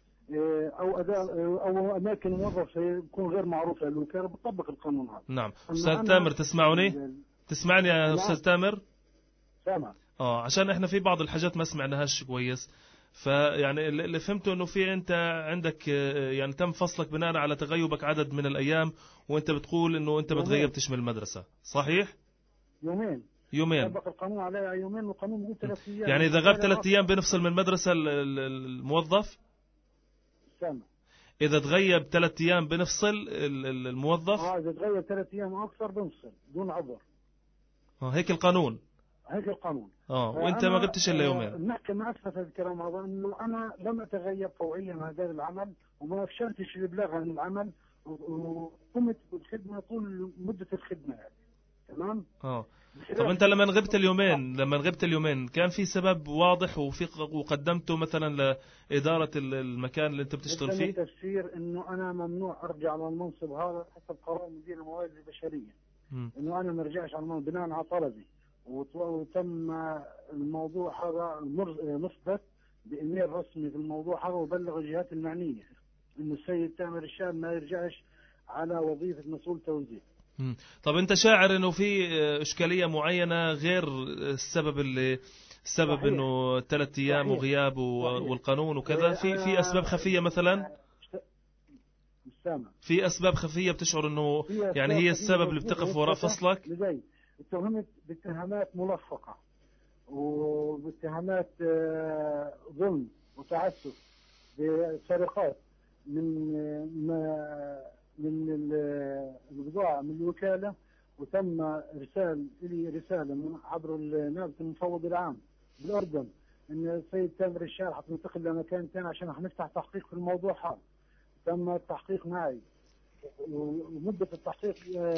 او اداء او اماكن موظفه يكون غير معروفه للوكاله بتطبق القانون هذا. نعم. استاذ تامر تسمعني؟ تسمعني يا استاذ تامر؟ سامع. اه عشان احنا في بعض الحاجات ما سمعناهاش كويس، فيعني اللي فهمته انه في انت عندك يعني تم فصلك بناء على تغيبك عدد من الايام، وانت بتقول انه انت ما تغيبتش من المدرسه، صحيح؟ يومين. يومين. طبق القانون عليها يومين، والقانون بيقول ثلاث ايام. يعني اذا غاب ثلاث ايام بنفصل من المدرسه الموظف؟ سامع. إذا تغيب ثلاث أيام بنفصل الموظف؟ آه إذا تغيب ثلاث أيام أو أكثر بنفصل دون عذر. آه هيك القانون. هيك القانون. آه وأنت ما غبتش إلا يومين. المحكمة أثبتت الكلام هذا، إنه أنا لم أتغيب طوعيا عن هذا العمل، وما أفشلتش الإبلاغ عن العمل، وقمت بالخدمة طول مدة الخدمة يعني. تمام؟ آه. طب أنت لما غبت اليومين لما غبت اليومين كان في سبب واضح وفي وقدمته مثلا لإدارة المكان اللي أنت بتشتغل فيه؟ التفسير إنه أنا ممنوع أرجع على المنصب هذا حسب قرار مدير الموارد البشرية. م. إنه أنا ما أرجعش على المنصب بناء على طلبي، وتم الموضوع هذا مثبت بإيميل رسمي في الموضوع هذا، وبلغ الجهات المعنية إنه السيد تامر الشاعر ما يرجعش على وظيفة مسؤول توزيع. طب انت شاعر انه في اشكاليه معينه غير السبب اللي السبب صحيح. انه ثلاث ايام وغياب والقانون وكذا، في في اسباب خفيه مثلا؟ في اسباب خفيه بتشعر انه يعني هي السبب اللي بتقف وراء فصلك؟ لدي اتهمت باتهامات ملفقه وباتهامات ظلم وتعسف بسرقات من من البضاعة من الوكالة، وتم إرسال لي رسالة من عبر نائب المفوض العام بالأردن إن السيد تامر الشاعر حتنتقل لمكان ثاني عشان حنفتح تحقيق في الموضوع هذا. تم التحقيق معي، ومدة التحقيق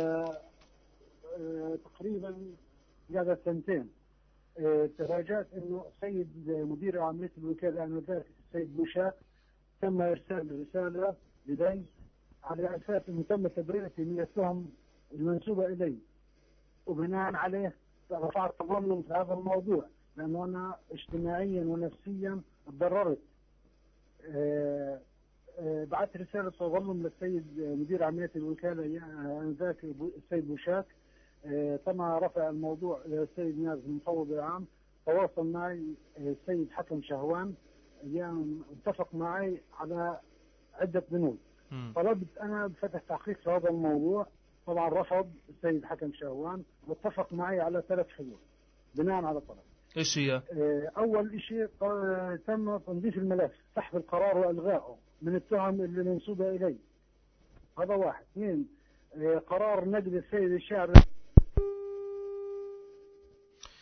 تقريبا قعدت سنتين. تفاجأت إنه السيد مدير عملية الوكالة آنذاك السيد بوشاك تم إرسال رسالة لدي على أساس أنه تم تبرئتي من التهم المنسوبة إلي، وبناء عليه رفعت تظلم في هذا الموضوع، لأنه أنا اجتماعيا ونفسيا تضررت. أه أه بعثت رسالة تظلم للسيد مدير عملية الوكالة آنذاك السيد بوشاك. أه تم رفع الموضوع للسيد نائب المفوض العام، تواصل معي السيد حكم شهوان، يعني اتفق معي على عدة بنود. طلبت أنا بفتح تحقيق في هذا الموضوع، طبعا رفض السيد حكم شهوان، واتفق معي على ثلاث حلول بناء على طلب. ايش هي؟ أول شيء تم تنظيف الملف، سحب القرار وإلغائه من التهم اللي منسوبة إلي. هذا واحد. اثنين، قرار نقد السيد الشاعر.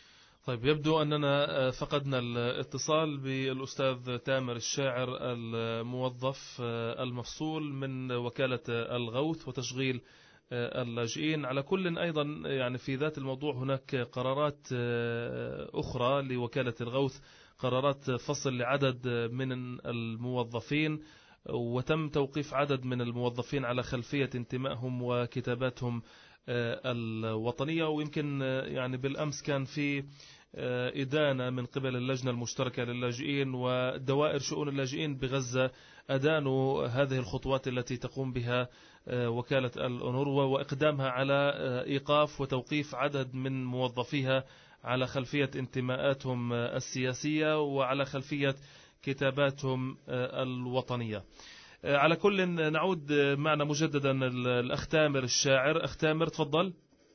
طيب يبدو أننا فقدنا الاتصال بالأستاذ تامر الشاعر الموظف المفصول من وكالة الغوث وتشغيل اللاجئين. على كل أيضا يعني في ذات الموضوع هناك قرارات أخرى لوكالة الغوث، قرارات فصل لعدد من الموظفين، وتم توقيف عدد من الموظفين على خلفية انتمائهم وكتاباتهم الوطنية. ويمكن يعني بالأمس كان في إدانة من قبل اللجنة المشتركة للاجئين ودوائر شؤون اللاجئين بغزة، أدانوا هذه الخطوات التي تقوم بها وكالة الأونروا وإقدامها على إيقاف وتوقيف عدد من موظفيها على خلفية انتماءاتهم السياسية وعلى خلفية كتاباتهم الوطنية. على كل نعود معنا مجددا الأخ تامر الشاعر. أخ تامر تفضل.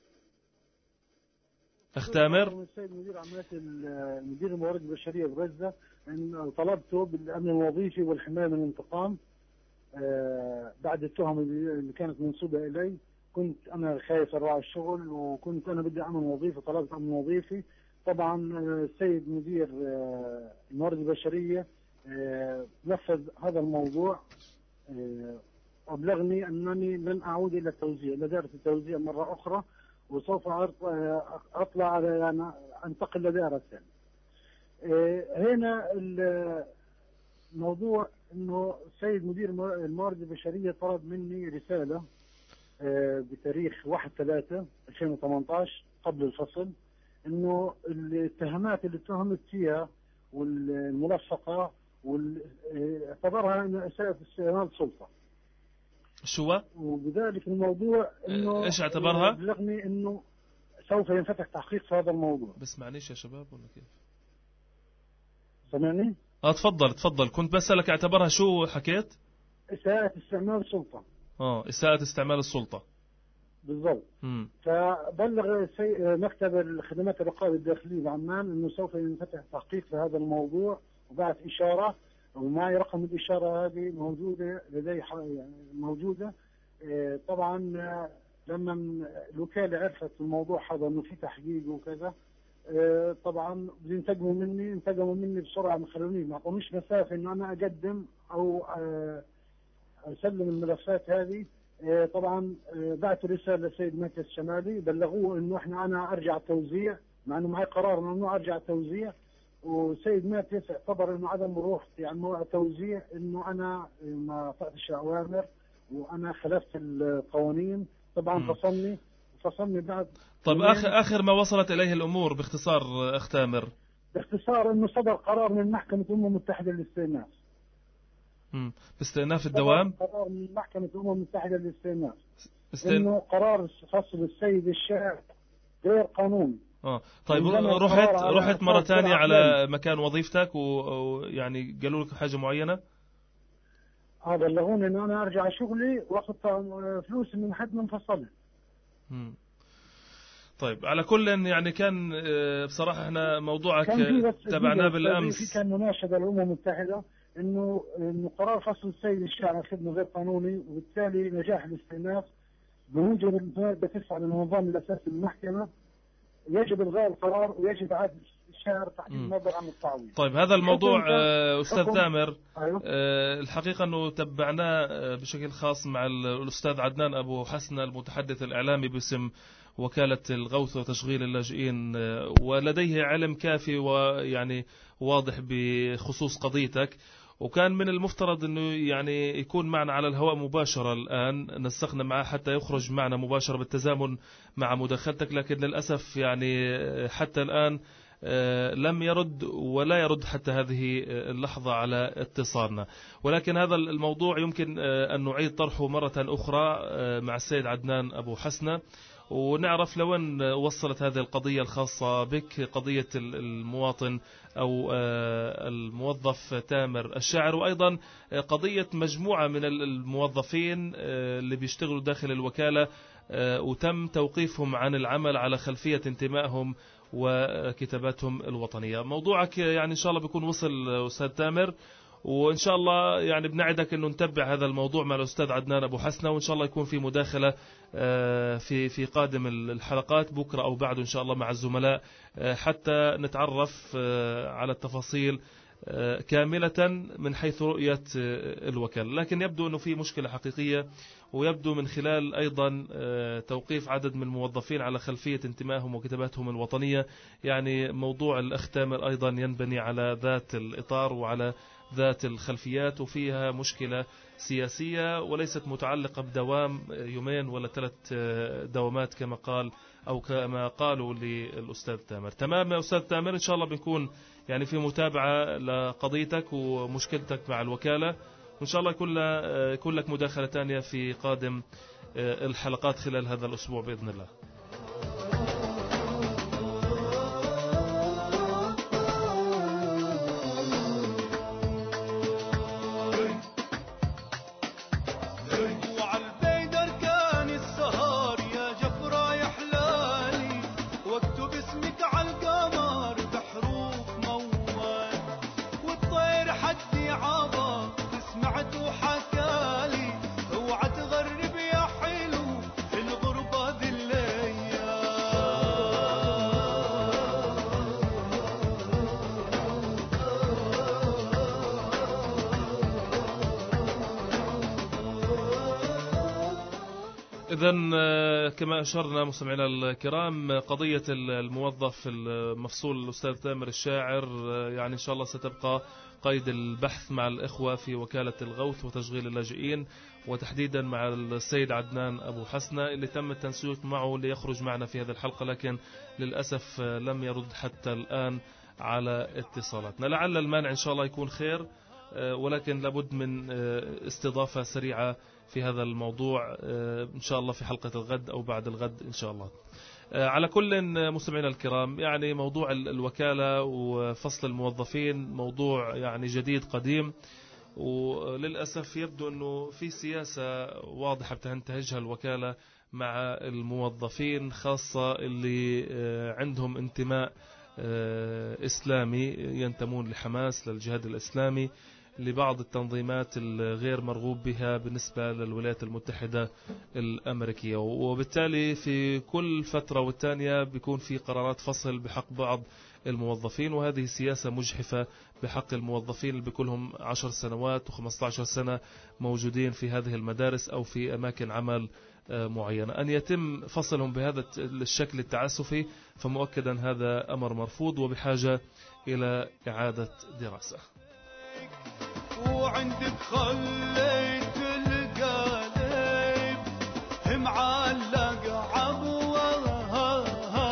أخ تامر. السيد مدير عمليات المدير الموارد البشرية بغزة أن طلبته بالأمن الوظيفي والحماية من الانتقام بعد التهم اللي كانت منسوبة إلي. كنت أنا خايف أروح الشغل وكنت أنا بدي أمن وظيفي، طلبت أمن وظيفي. طبعا السيد مدير الموارد البشرية نفذ هذا الموضوع، أبلغني أنني لن أعود إلى التوزيع، إلى دائرة التوزيع مرة أخرى، وسوف أطلع على يعني أنتقل لدائرة ثانية. هنا الموضوع إنه السيد مدير الموارد البشرية طلب مني رسالة بتاريخ واحد ثلاثة ألفين وثمانية عشر قبل الفصل، إنه الاتهامات اللي اتهمت فيها والملصقة واعتبرها إنه إساءة استعمال سلطة. شو؟ وبذلك الموضوع إنه إيش اعتبرها؟ بلغني إنه سوف ينفتح تحقيق في هذا الموضوع. بس معليش يا شباب ولا كيف؟ سمعني؟ اه تفضل تفضل. كنت بسألك اعتبرها شو حكيت؟ إساءة استعمال السلطة. اه إساءة استعمال السلطة. بالضبط. امم فبلغ مكتب الخدمات الرقابة الداخلية بعمان إنه سوف ينفتح تحقيق في هذا الموضوع، وبعت إشارة ومعي رقم الإشارة هذه موجودة لدي يعني موجودة. طبعا لما الوكالة عرفت الموضوع هذا إنه في تحقيق وكذا، طبعا بينتقموا مني انتقموا مني بسرعة، ما خلونيش ما اعطونيش مسافة إنه أنا أقدم أو أسلم الملفات هذه. طبعا بعت رسالة للسيد ماتيس الشمالي، بلغوه إنه إحنا أنا أرجع التوزيع، مع إنه معي قرار إنه أرجع التوزيع. وسيد ماتيس اعتبر إنه عدم مروح يعني موضوع التوزيع إنه أنا ما طلعتش أوامر وأنا خلفت القوانين. طبعا فصلني فصلني بعد. طب آخر آخر ما وصلت إليه الأمور باختصار أخ تامر؟ باختصار إنه صدر قرار من محكمة الأمم المتحدة للاستئناف. امم باستئناف الدوام؟ قرار من محكمة الأمم المتحدة للاستئناف استن... إنه قرار فصل السيد الشاعر غير قانوني. اه طيب رحت رحت مرة ثانية على مكان وظيفتك ويعني قالوا لك حاجة معينة؟ اه بلغوني إنه أنا أرجع شغلي وأخذ فلوس من حد من فصلها. امم طيب على كل يعني كان بصراحة احنا موضوعك تبعناه بالأمس. كان مناشدة للأمم المتحدة إنه إنه قرار فصل السيد الشاعر خدمة غير قانوني، وبالتالي نجاح الاستئناف بموجب المادة تسعة من النظام الأساسي للمحكمة يجب إلغاء القرار ويجب إعادة الشاعر تحديد مبلغ عن التعويض. طيب هذا الموضوع أستاذ تامر أيوه. الحقيقة أنه تبعناه بشكل خاص مع الأستاذ عدنان أبو حسنة المتحدث الإعلامي باسم وكالة الغوث وتشغيل اللاجئين، ولديه علم كافي ويعني واضح بخصوص قضيتك، وكان من المفترض أنه يعني يكون معنا على الهواء مباشرة. الآن نسقنا معه حتى يخرج معنا مباشرة بالتزامن مع مداخلتك، لكن للأسف يعني حتى الآن لم يرد ولا يرد حتى هذه اللحظة على اتصالنا. ولكن هذا الموضوع يمكن أن نعيد طرحه مرة أخرى مع السيد عدنان أبو حسنة، ونعرف لوين وصلت هذه القضية الخاصة بك، قضية المواطن أو الموظف تامر الشاعر، وأيضا قضية مجموعة من الموظفين اللي بيشتغلوا داخل الوكالة وتم توقيفهم عن العمل على خلفية انتمائهم وكتاباتهم الوطنية. موضوعك يعني إن شاء الله بيكون وصل أستاذ تامر، وإن شاء الله يعني بنعدك أنه نتبع هذا الموضوع مع الأستاذ عدنان أبو حسنة، وإن شاء الله يكون في مداخلة في في قادم الحلقات بكرة أو بعده إن شاء الله مع الزملاء حتى نتعرف على التفاصيل كاملة من حيث رؤية الوكالة. لكن يبدو أنه في مشكلة حقيقية، ويبدو من خلال أيضا توقيف عدد من الموظفين على خلفية انتمائهم وكتاباتهم الوطنية. يعني موضوع الأخ تامر أيضا ينبني على ذات الإطار وعلى ذات الخلفيات، وفيها مشكلة سياسية وليست متعلقة بدوام يومين ولا ثلاث دوامات كما قال أو كما قالوا للأستاذ تامر. تمام يا أستاذ تامر، إن شاء الله بنكون يعني في متابعة لقضيتك ومشكلتك مع الوكالة، وإن شاء الله يكون لك مداخلة تانية في قادم الحلقات خلال هذا الأسبوع بإذن الله. إذن كما أشرنا مستمعينا الكرام، قضية الموظف المفصول الأستاذ تامر الشاعر يعني إن شاء الله ستبقى قيد البحث مع الإخوة في وكالة الغوث وتشغيل اللاجئين، وتحديدا مع السيد عدنان أبو حسنة اللي تم التنسيق معه ليخرج معنا في هذه الحلقة، لكن للأسف لم يرد حتى الآن على اتصالاتنا. لعل المانع إن شاء الله يكون خير، ولكن لابد من استضافة سريعة في هذا الموضوع إن شاء الله في حلقة الغد أو بعد الغد إن شاء الله. على كل مستمعينا الكرام، يعني موضوع الوكالة وفصل الموظفين موضوع يعني جديد قديم، وللأسف يبدو أنه في سياسة واضحة بتنتهجها الوكالة مع الموظفين، خاصة اللي عندهم انتماء إسلامي، ينتمون لحماس، للجهاد الإسلامي، لبعض التنظيمات الغير مرغوب بها بالنسبة للولايات المتحدة الأمريكية. وبالتالي في كل فترة والتانية بيكون في قرارات فصل بحق بعض الموظفين، وهذه سياسة مجحفة بحق الموظفين اللي بكلهم عشر سنوات وخمسة عشر سنة موجودين في هذه المدارس أو في أماكن عمل معينة. أن يتم فصلهم بهذا الشكل التعسفي فمؤكدا هذا أمر مرفوض وبحاجة إلى إعادة دراسة. وعندك خليت القلب معلق عبوها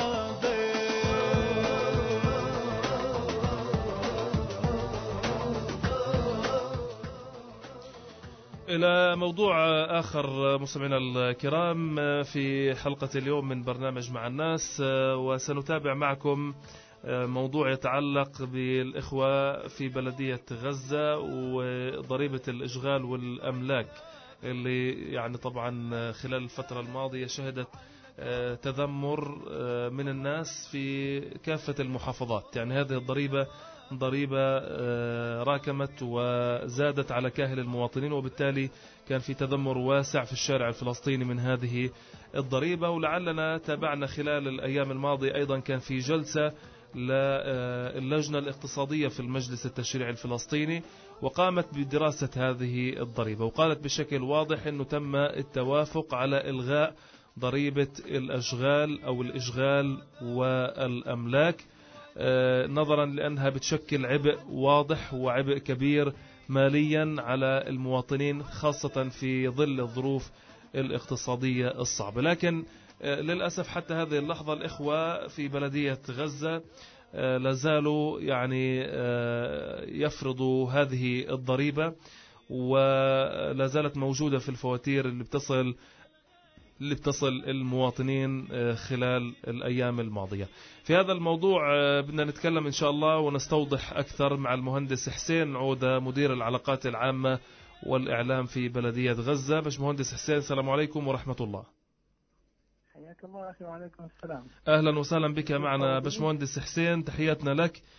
إلى موضوع آخر مستمعينا الكرام في حلقة اليوم من برنامج مع الناس، وسنتابع معكم موضوع يتعلق بالإخوة في بلدية غزة وضريبة الإشغال والأملاك اللي يعني طبعا خلال الفترة الماضية شهدت تذمر من الناس في كافة المحافظات. يعني هذه الضريبة ضريبة راكمت وزادت على كاهل المواطنين، وبالتالي كان في تذمر واسع في الشارع الفلسطيني من هذه الضريبة. ولعلنا تابعنا خلال الأيام الماضية أيضا كان في جلسة للجنة الاقتصادية في المجلس التشريعي الفلسطيني، وقامت بدراسة هذه الضريبة، وقالت بشكل واضح أنه تم التوافق على إلغاء ضريبة الأشغال أو الإشغال والأملاك، نظرا لأنها بتشكل عبء واضح وعبء كبير ماليا على المواطنين، خاصة في ظل الظروف الاقتصادية الصعبة. لكن للأسف حتى هذه اللحظة الإخوة في بلدية غزة لازالوا يعني يفرضوا هذه الضريبة، ولازالت موجودة في الفواتير اللي بتصل اللي بتصل المواطنين خلال الأيام الماضية. في هذا الموضوع بدنا نتكلم إن شاء الله ونستوضح أكثر مع المهندس حسين عودة مدير العلاقات العامة والإعلام في بلدية غزة. باش مهندس حسين، السلام عليكم ورحمة الله. حياك الله أخي. وعليكم السلام. أهلا وسهلا بك معنا باش مهندس حسين، تحياتنا لك.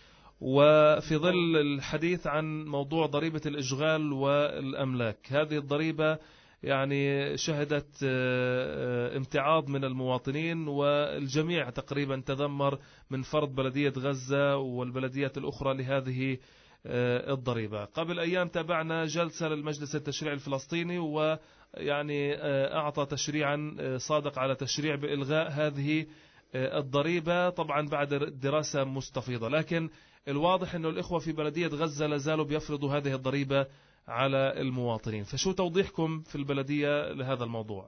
وفي ظل الحديث عن موضوع ضريبة الإشغال والأملاك، هذه الضريبة يعني شهدت امتعاض من المواطنين، والجميع تقريبا تذمر من فرض بلدية غزة والبلديات الأخرى لهذه الضريبة. قبل أيام تابعنا جلسة للمجلس التشريعي الفلسطيني، ويعني أعطى تشريعا صادق على تشريع بإلغاء هذه الضريبة، طبعا بعد دراسة مستفيضة، لكن الواضح أنه الإخوة في بلدية غزة لازالوا بيفرضوا هذه الضريبة على المواطنين. فشو توضيحكم في البلدية لهذا الموضوع؟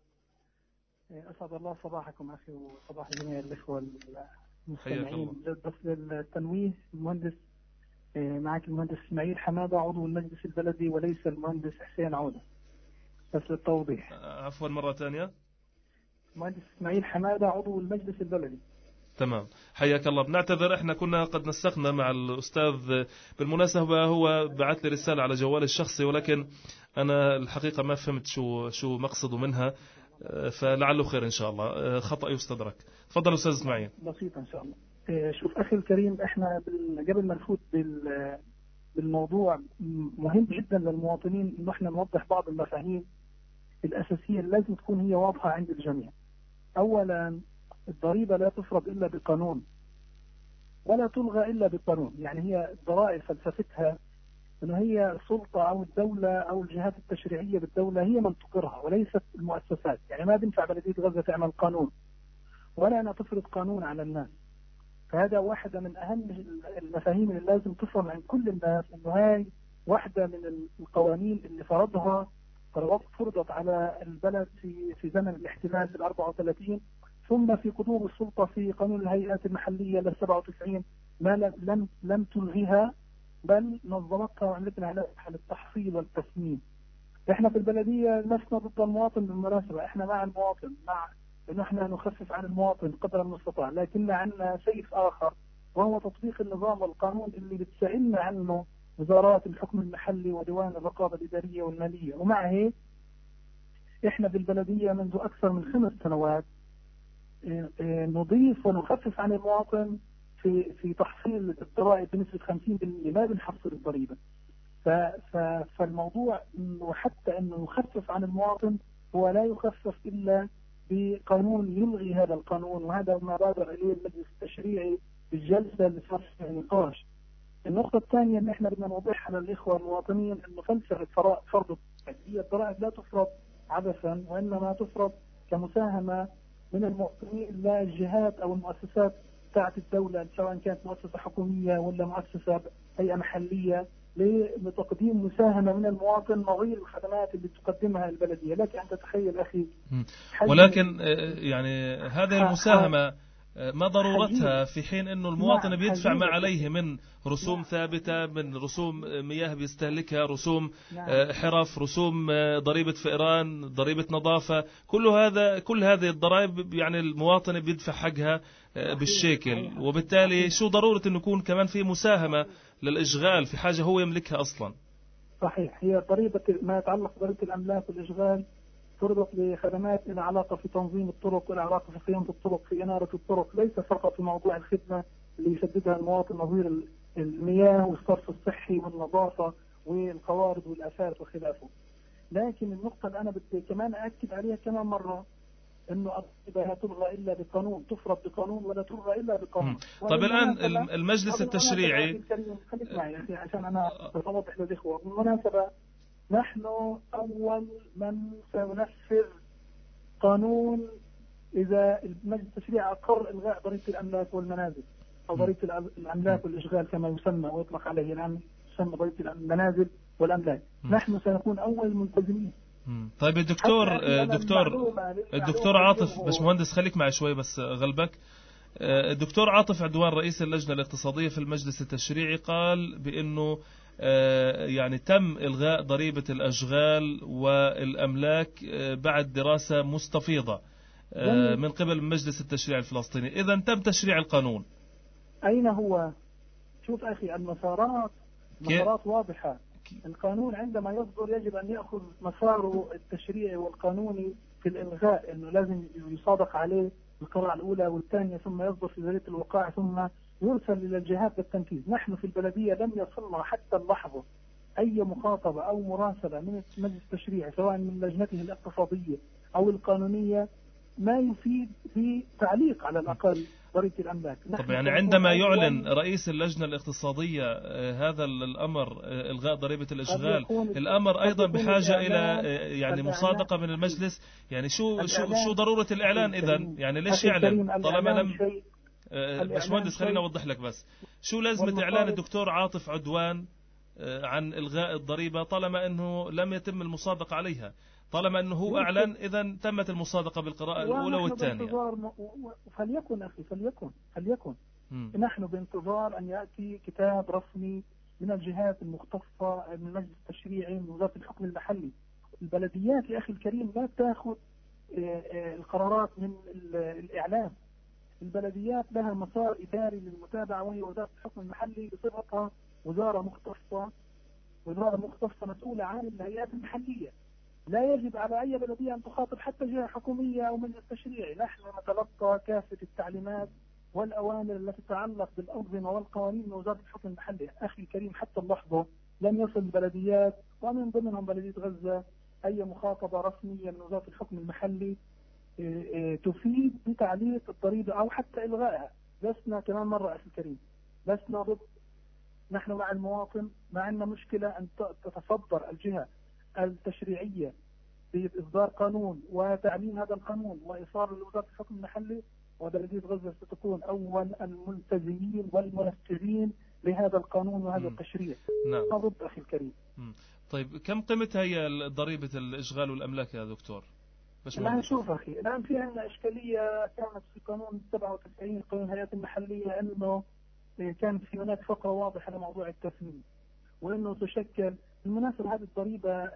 أسعد الله صباحكم أخي وصباح جميع الإخوة المستمعين. بس للتنويه، المهندس معك المهندس إسماعيل حمادة عضو المجلس البلدي وليس المهندس حسين عودة، بس للتوضيح. عفوا مرة ثانية. المهندس إسماعيل حمادة عضو المجلس البلدي. تمام، حياك الله. بنعتذر، احنا كنا قد نسقنا مع الأستاذ، بالمناسبة هو بعث لي رسالة على جوالي الشخصي، ولكن أنا الحقيقة ما فهمت شو شو مقصده منها، فلعله خير إن شاء الله، خطأ يستدرك. تفضل أستاذ إسماعيل. بسيطة إن شاء الله. شوف أخي الكريم، احنا قبل ما نفوت بالموضوع، مهم جدا للمواطنين إنه احنا نوضح بعض المفاهيم الأساسية اللي لازم تكون هي واضحة عند الجميع. أولا، الضريبة لا تفرض إلا بقانون ولا تلغى إلا بقانون. يعني هي الضرائب فلسفتها أنه هي السلطة أو الدولة أو الجهات التشريعية بالدولة هي من تقرها وليست المؤسسات. يعني ما بينفع بلدية غزة تعمل قانون ولا أنا تفرض قانون على الناس. فهذا واحدة من أهم المفاهيم اللي لازم تفهم عند كل الناس، أنه هاي واحدة من القوانين اللي فرضها فرضت على البلد في في زمن الاحتلال في الأربعة وثلاثين، ثم في قدوم السلطة في قانون الهيئات المحلية للسبعة وتسعين ما لم لم تلغيها، بل نظمتها وعملت لها لائحة للتحصيل والتسميم. احنا في البلدية لسنا ضد المواطن بالمناسبة، احنا مع المواطن، مع انه احنا نخفف عن المواطن قدر المستطاع، لكن عندنا سيف آخر وهو تطبيق النظام والقانون اللي بتسألنا عنه وزارات الحكم المحلي وديوان الرقابة الإدارية والمالية. ومع هيك احنا في البلدية منذ أكثر من خمس سنوات نضيف ونخفف عن المواطن في في تحصيل الضرائب بنسبة خمسين بالمئة، ما بنحصل الضريبة. فالموضوع انه حتى انه يخفف عن المواطن هو لا يخفف الا بقانون يلغي هذا القانون، وهذا ما بادر اليه المجلس التشريعي بالجلسة اللي صار فيها النقاش. النقطة الثانية ان احنا بدنا نوضحها للاخوة المواطنين انه فلسفة فرض هي الضرائب لا تفرض عبثا، وانما تفرض كمساهمة من المواطنين لا الجهات او المؤسسات بتاعت الدولة، سواء كانت مؤسسة حكومية ولا مؤسسة هيئة محلية، لتقديم مساهمة من المواطن نظير الخدمات اللي تقدمها البلدية. لك أن تتخيل أخي، ولكن يعني هذه المساهمة ما ضرورتها في حين أنه المواطن بيدفع ما عليه من رسوم ثابتة، من رسوم مياه بيستهلكها، رسوم حرف، رسوم ضريبة فئران، ضريبة نظافة، كل هذا كل هذه الضرائب يعني المواطن بيدفع حقها بالشيكل، وبالتالي شو ضرورة أن يكون كمان في مساهمة للإشغال في حاجة هو يملكها أصلا. صحيح، هي ضريبة ما يتعلق بضريبة الأملاك والإشغال تربط بخدمات لها علاقة في تنظيم الطرق ولها علاقة في صيانة الطرق، في إنارة الطرق، ليس فقط في موضوع الخدمة اللي يسددها المواطن نظير المياه والصرف الصحي والنظافة والقوارض والآفات وخلافه. لكن النقطة اللي أنا بدي كمان أأكد عليها كمان مرة إنه الضريبة لا تلغى إلا بقانون، تفرض بقانون ولا تلغى إلا بقانون. طيب الآن المجلس التشريعي، خليك معي أخي عشان أنا أوضح للإخوة. بالمناسبة نحن أول من سننفذ قانون إذا المجلس التشريعي أقر إلغاء ضريبة الأملاك والمنازل، أو ضريبة الأملاك والإشغال كما يسمى ويطلق عليه الآن، يسمى ضريبة المنازل والأملاك. نحن سنكون أول الملتزمين. طيب الدكتور دكتور الدكتور عاطف باشمهندس، خليك معي شوي بس غلبك. الدكتور عاطف عدوان رئيس اللجنة الاقتصادية في المجلس التشريعي قال بأنه يعني تم إلغاء ضريبة الأشغال والأملاك بعد دراسة مستفيضة من قبل المجلس التشريعي الفلسطيني. إذا تم تشريع القانون. أين هو؟ شوف أخي، المسارات مسارات واضحة. القانون عندما يصدر يجب أن يأخذ مساره التشريعي والقانوني في الإلغاء، إنه لازم يصادق عليه القراءة الأولى والثانية، ثم يصدر في جريدة الوقائع، ثم يرسل إلى الجهات للتنفيذ. نحن في البلدية لم يصلنا حتى اللحظة أي مخاطبة أو مراسلة من المجلس التشريعي سواء من لجنته الاقتصادية أو القانونية ما يفيد بتعليق على الأقل ضريبة الأملاك. طب يعني عندما يعلن رئيس اللجنة الاقتصادية هذا الأمر إلغاء ضريبة الإشغال، الأمر أيضا بحاجة إلى يعني مصادقة من المجلس. يعني شو شو شو ضرورة الإعلان إذن؟ يعني ليش يعلن طالما لم باشمهندس خلينا أوضح لك بس شو لازمة إعلان الدكتور عاطف عدوان عن إلغاء الضريبة طالما أنه لم يتم المصادقة عليها؟ طالما أنه هو أعلن إذن تمت المصادقة بالقراءة الأولى والثانية. م... فليكن أخي فليكن فليكن م. نحن بانتظار أن يأتي كتاب رسمي من الجهات المختصة من المجلس التشريعي من وزارة الحكم المحلي. البلديات يا أخي الكريم لا تأخذ القرارات من الإعلام. البلديات لها مسار إداري للمتابعة وهي وزارة الحكم المحلي بصفتها وزارة مختصة وزارة مختصة مسؤولة عن الهيئات المحلية. لا يجب على أي بلدية أن تخاطب حتى جهة حكومية أو مجلس تشريعي. نحن نتلقى كافة التعليمات والأوامر التي تتعلق بالأنظمة والقوانين من وزارة الحكم المحلي. أخي الكريم حتى اللحظة لم يصل البلديات ومن ضمنهم بلدية غزة أي مخاطبة رسمية من وزارة الحكم المحلي تفيد بتعليق الضريبة أو حتى إلغائها. لسنا كمان مرة أخي الكريم لسنا ضد. نحن مع المواطن. ما عندنا مشكلة أن تتصدر الجهة التشريعية بإصدار قانون وتعليم هذا القانون وإصدار لوزارة الحكم المحلي، وبلدية غزة ستكون أول الملتزمين والمنفذين لهذا القانون وهذا م. التشريع. نعم. ضد أخي الكريم. م. طيب كم قيمتها هي ضريبة الإشغال والأملاك يا دكتور؟ الآن شوف أخي الآن في عندنا إشكالية كانت في قانون سبعة وتسعين قانون الهيئات المحلية أنه كان في هناك فقرة واضحة لموضوع التثمين وأنه تشكل بالمناسبة هذه الضريبة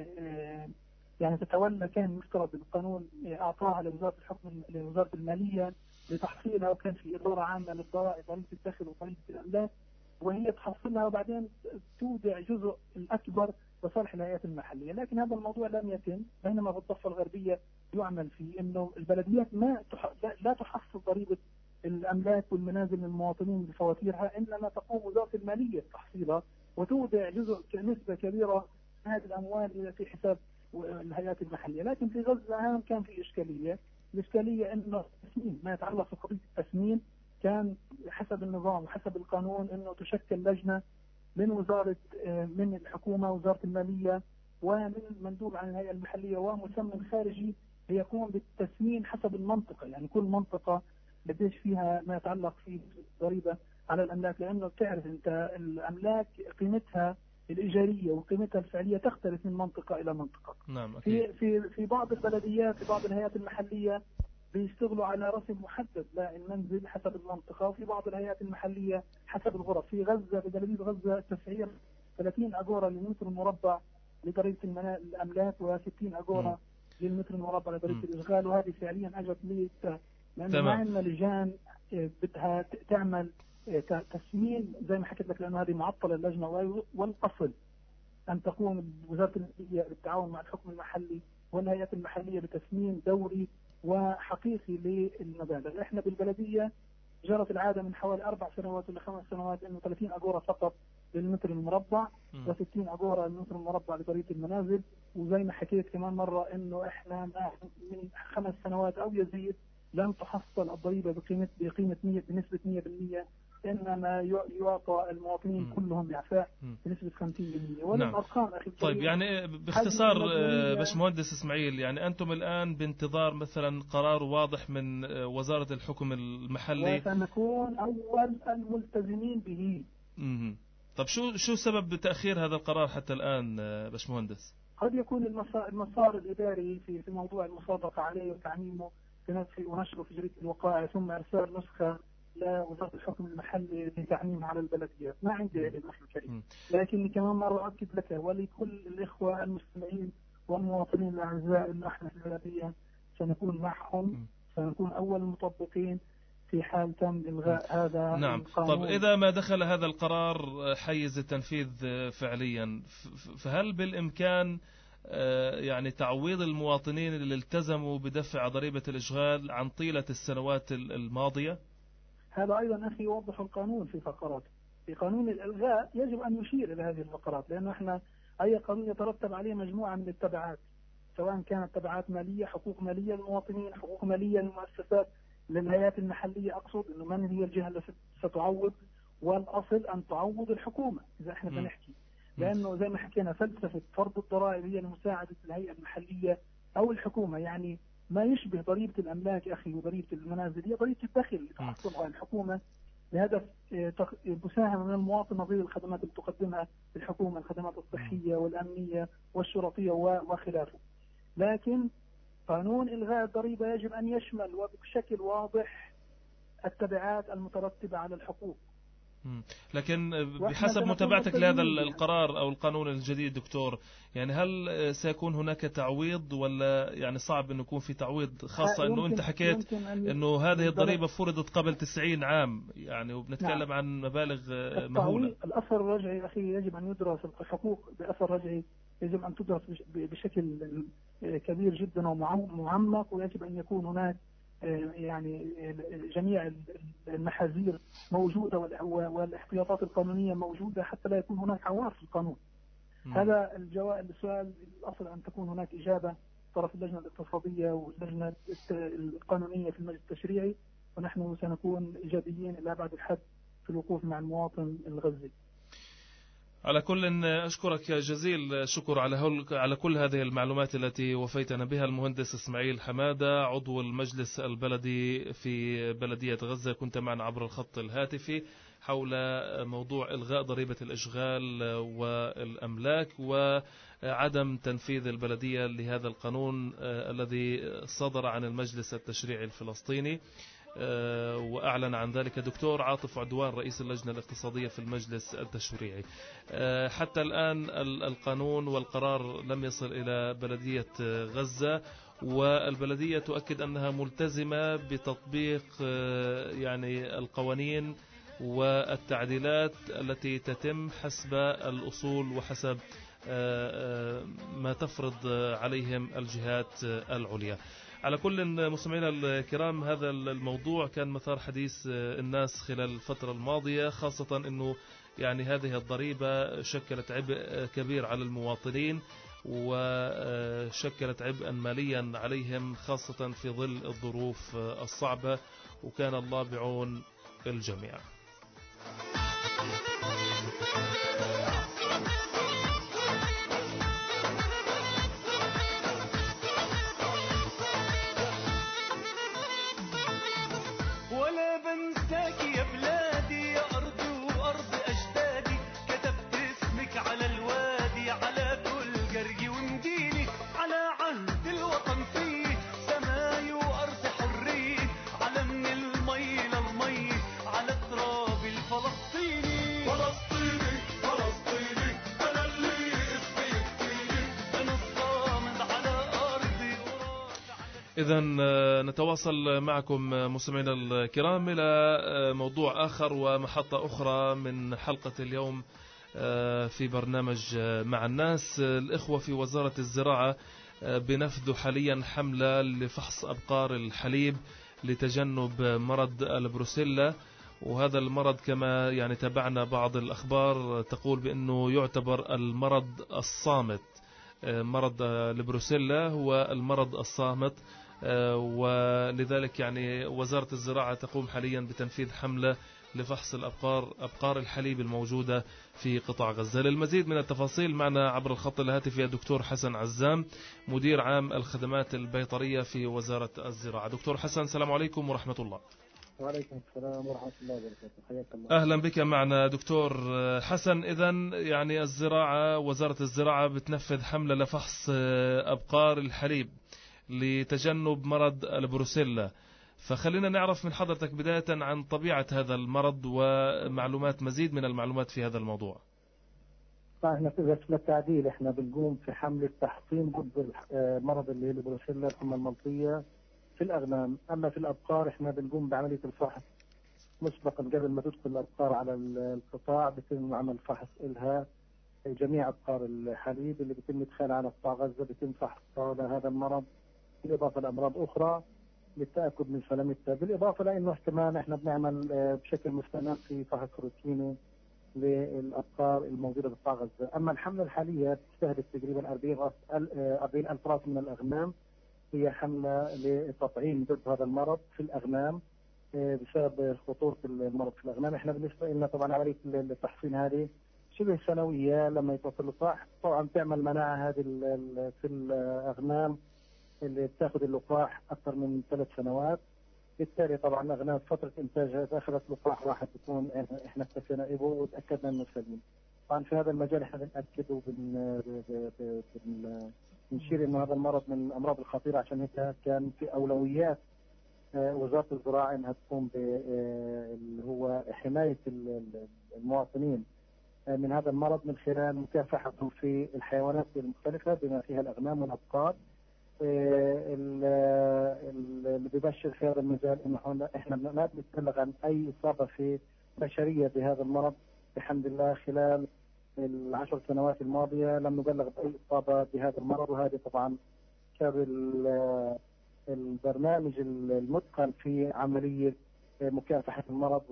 يعني تتولى كان مفترض القانون أعطاها لوزارة الحكم لوزارة المالية لتحصيلها وكان في إدارة عامة للضرائب ضريبة الدخل وضريبة الأملاك وهي تحصلها وبعدين تودع جزء الأكبر لصالح الهيئات المحلية. لكن هذا الموضوع لم يتم بينما في الضفة الغربية يعمل فيه أنه البلديات ما تح... لا تحصل ضريبة الأملاك والمنازل للمواطنين بفواتيرها إنما تقوم وزارة المالية بتحصيلها وتودع جزء نسبة كبيرة من هذه الأموال في حساب الهيئات المحلية. لكن في غزة كان في إشكالية. الإشكالية إنه التثمين ما يتعلق في قضية التثمين كان حسب النظام وحسب القانون إنه تشكل لجنة من وزارة من الحكومة وزارة المالية ومن مندوب عن الهيئة المحلية ومسمى خارجي ليقوم بالتثمين حسب المنطقة. يعني كل منطقة لديش فيها ما يتعلق في ضريبة على الأملاك لأنه بتعرف أنت الأملاك قيمتها الإيجارية وقيمتها الفعلية تختلف من منطقة إلى منطقة. نعم في في في بعض البلديات في بعض الهيئات المحلية بيشتغلوا على رسم محدد للمنزل حسب المنطقة وفي بعض الهيئات المحلية حسب الغرف. في غزة ببلدية غزة التسعير ثلاثين أجورة للمتر المربع لضريبة الأملاك وستين أجورة للمتر المربع لضريبة الإشغال وهذه فعليا أجت لي لأنه ما عندنا لجان بدها تعمل تسمين زي ما حكيت لك لأنه هذه معطلة اللجنة والأصل أن تقوم وزارة المالية بالتعاون مع الحكم المحلي والهيئات المحلية بتسمين دوري وحقيقي للمبالغ. احنا بالبلدية جرت العادة من حوالي أربع سنوات ولا خمس سنوات إنه ثلاثين أجورة فقط للمتر المربع وستين أجورة للمتر المربع لضريبة المنازل. وزي ما حكيت كمان مرة إنه احنا من خمس سنوات أو يزيد لم تحصل الضريبة بقيمة بقيمة مية بنسبة مية بالمية إنما يعطى المواطنين م. كلهم إعفاء بنسبة خمسين بالمية. ولا نعم. الأرقام أخي طيب يعني باختصار باشمهندس إسماعيل يعني أنتم الآن بانتظار مثلا قرار واضح من وزارة الحكم المحلي وسنكون أول الملتزمين به. م- طب شو شو سبب تأخير هذا القرار حتى الآن باشمهندس؟ قد يكون المسار, المسار الإداري في في موضوع المصادقة عليه وتعميمه ونشره في جريدة الوقائع ثم إرسال نسخة لوزارة الحكم المحلي لتعميم على البلديات. ما عندي علم أخي الكريم لكني كمان مرة أؤكد لك ولكل الإخوة المستمعين والمواطنين الأعزاء أنه إحنا في البلدية سنكون معهم سنكون أول المطبقين في حال تم إلغاء هذا نعم. القانون. طب إذا ما دخل هذا القرار حيز التنفيذ فعليا فهل بالإمكان يعني تعويض المواطنين اللي التزموا بدفع ضريبة الإشغال عن طيلة السنوات الماضية؟ هذا أيضا أخي يوضح القانون في فقراته. في قانون الإلغاء يجب أن يشير إلى هذه الفقرات، لأنه إحنا أي قانون يترتب عليه مجموعة من التبعات، سواء كانت تبعات مالية، حقوق مالية للمواطنين، حقوق مالية للمؤسسات، للهيئات المحلية. أقصد أنه من هي الجهة التي ستعوض، والأصل أن تعوض الحكومة إذا إحنا بنحكي، لأنه زي ما حكينا فلسفة فرض الضرائب هي لمساعدة الهيئة المحلية أو الحكومة، يعني ما يشبه ضريبة الأملاك أخي وضريبة المنازل، هي ضريبة الدخل اللي تحصلها الحكومة بهدف مساهمة من المواطن نظير الخدمات اللي تقدمها الحكومة، الخدمات الصحية والأمنية والشرطية وخلافه. لكن قانون إلغاء الضريبة يجب أن يشمل وبشكل واضح التبعات المترتبة على الحقوق. لكن بحسب متابعتك لهذا القرار أو القانون الجديد دكتور، يعني هل سيكون هناك تعويض ولا يعني صعب أنه يكون في تعويض، خاصة أنه أنت حكيت أنه هذه الضريبة فرضت قبل تسعين عام يعني، وبنتكلم نعم. عن مبالغ مهولة. الأثر الرجعي أخي يجب أن يدرس، الحقوق بأثر رجعي يجب أن تدرس بشكل كبير جدا ومعمق، ويجب أن يكون هناك يعني جميع المحاذير موجودة والاحتياطات القانونية موجودة حتى لا يكون هناك عوار في القانون. م. هذا الجواب السؤال الأصل أن تكون هناك إجابة طرف اللجنة الاقتصادية واللجنة القانونية في المجلس التشريعي، ونحن سنكون إيجابيين إلى بعد الحد في الوقوف مع المواطن الغزي. على كل أشكرك جزيل الشكر على على كل هذه المعلومات التي وفيتنا بها. المهندس إسماعيل حمادة عضو المجلس البلدي في بلدية غزة، كنت معنا عبر الخط الهاتفي حول موضوع إلغاء ضريبة الإشغال والأملاك وعدم تنفيذ البلدية لهذا القانون الذي صدر عن المجلس التشريعي الفلسطيني، وأعلن عن ذلك دكتور عاطف عدوان رئيس اللجنة الاقتصادية في المجلس التشريعي. حتى الآن القانون والقرار لم يصل إلى بلدية غزة، والبلدية تؤكد أنها ملتزمة بتطبيق يعني القوانين والتعديلات التي تتم حسب الأصول وحسب ما تفرض عليهم الجهات العليا. على كل مستمعينا الكرام، هذا الموضوع كان مثار حديث الناس خلال الفترة الماضية، خاصة أنه يعني هذه الضريبة شكلت عبء كبير على المواطنين وشكلت عبئا ماليا عليهم، خاصة في ظل الظروف الصعبة، وكان الله بعون الجميع. ولا بنساك يا بلادي يا أرضي وأرض أجدادي، كتبت اسمك على الوادي على كل قرية ومدينة، على عهد الوطن فيه سماي وأرض حرية، على من المي للمي على التراب الفلسطيني. فلسطيني فلسطيني أنا اللي اسمي يكفيني، أنا الصامد على أرضي. إذن نتواصل معكم مستمعينا الكرام إلى موضوع آخر ومحطة أخرى من حلقة اليوم في برنامج مع الناس. الإخوة في وزارة الزراعة بنفذوا حاليا حملة لفحص أبقار الحليب لتجنب مرض البروسيلا، وهذا المرض كما يعني تابعنا بعض الأخبار تقول بأنه يعتبر المرض الصامت. مرض البروسيلا هو المرض الصامت، ولذلك يعني وزارة الزراعة تقوم حاليا بتنفيذ حملة لفحص الأبقار أبقار الحليب الموجودة في قطاع غزة. للمزيد من التفاصيل معنا عبر الخط الهاتفي الدكتور حسن عزام مدير عام الخدمات البيطرية في وزارة الزراعة. دكتور حسن، السلام عليكم ورحمة الله. وعليكم السلام ورحمة الله وبركاته، حياك الله. أهلا بك معنا دكتور حسن. إذن يعني الزراعة وزارة الزراعة بتنفذ حملة لفحص أبقار الحليب لتجنب مرض البروسيلا، فخلينا نعرف من حضرتك بداية عن طبيعة هذا المرض ومعلومات مزيد من المعلومات في هذا الموضوع. احنا في التعديل احنا بنقوم في حملة تحصين ضد مرض اللي هي البروسيلا الحمى الملطية في الأغنام. أما في الأبقار احنا بنقوم بعملية الفحص مسبقا قبل ما تدخل الأبقار على القطاع، بيتم عمل فحص إلها جميع أبقار الحليب اللي بيتم إدخالها على قطاع غزة، بيتم فحص هذا المرض بالإضافة لأمراض أخرى. للتاكد من سلامتها، بالاضافه لانه احتمال احنا بنعمل بشكل مستمر في فحص روتيني للابقار الموجوده بقطاع غزه. اما الحمله الحاليه تستهدف تقريبا أربعين ألف راس من الاغنام، هي حمله لتطعيم ضد هذا المرض في الاغنام بسبب خطوره المرض في الاغنام. احنا بالنسبه لنا طبعا عمليه التحصين هذه شبه سنويه، لما يتوصل اللقاح طبعا تعمل مناعه هذه في الاغنام اللي بتاخذ اللقاح اكثر من ثلاث سنوات. بالتالي طبعا الاغنام فتره انتاجها اذا اخذت لقاح واحد بتكون احنا اكتفينا به وتاكدنا انه سليم. طبعا في هذا المجال احنا بناكد وبنشير انه هذا المرض من الامراض الخطيره، عشان هيك كان في اولويات وزاره الزراعه انها تقوم اللي هو حمايه المواطنين من هذا المرض من خلال مكافحته في الحيوانات المختلفه بما فيها الاغنام والابقار. اللي بيبشر في هذا المجال انه احنا ما بنتبلغ عن اي اصابه في بشريه بهذا المرض بحمد الله. خلال العشر سنوات الماضيه لم نبلغ باي اصابه بهذا المرض، وهذه طبعا بسبب البرنامج المتقن في عمليه مكافحه المرض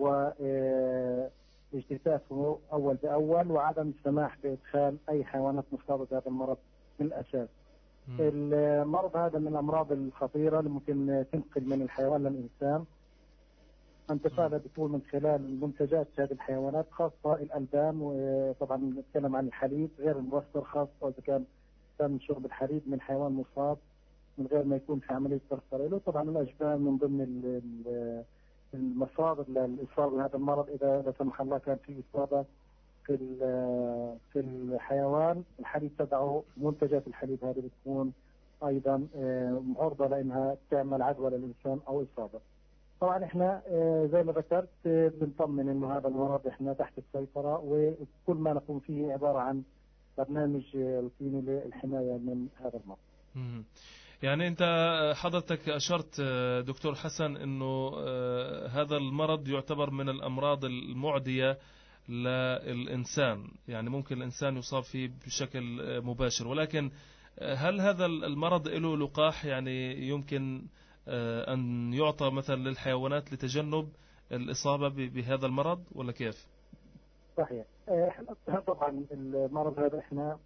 واجتثاثه اول باول، وعدم السماح بادخال اي حيوانات مصابه بهذا المرض من الاساس. المرض هذا من الامراض الخطيره اللي ممكن تنقل من الحيوان للانسان. انتقالها بتكون من خلال منتجات هذه الحيوانات، خاصه الالبان، وطبعا نتكلم عن الحليب غير المبستر، خاصه اذا كان تم شرب الحليب من حيوان مصاب من غير ما يكون في عمليه ترسل له. طبعا الاجبان من ضمن المصادر للاصابه بهذا المرض. اذا لا سمح الله كان في اصابه في في الحيوان، الحليب تبعه منتجات الحليب هذه بتكون ايضا معرضه لانها تعمل عدوى للانسان او اصابه. طبعا احنا زي ما ذكرت بنطمن انه هذا المرض احنا تحت السيطره، وكل ما نقوم فيه عباره عن برنامج روتيني للحمايه من هذا المرض. يعني انت حضرتك اشرت دكتور حسن انه هذا المرض يعتبر من الامراض المعديه للإنسان، يعني ممكن الإنسان يصاب فيه بشكل مباشر، ولكن هل هذا المرض له لقاح يعني يمكن أن يعطى مثلا للحيوانات لتجنب الإصابة بهذا المرض ولا كيف؟ صحيح. احنا طبعا المرض هذا احنا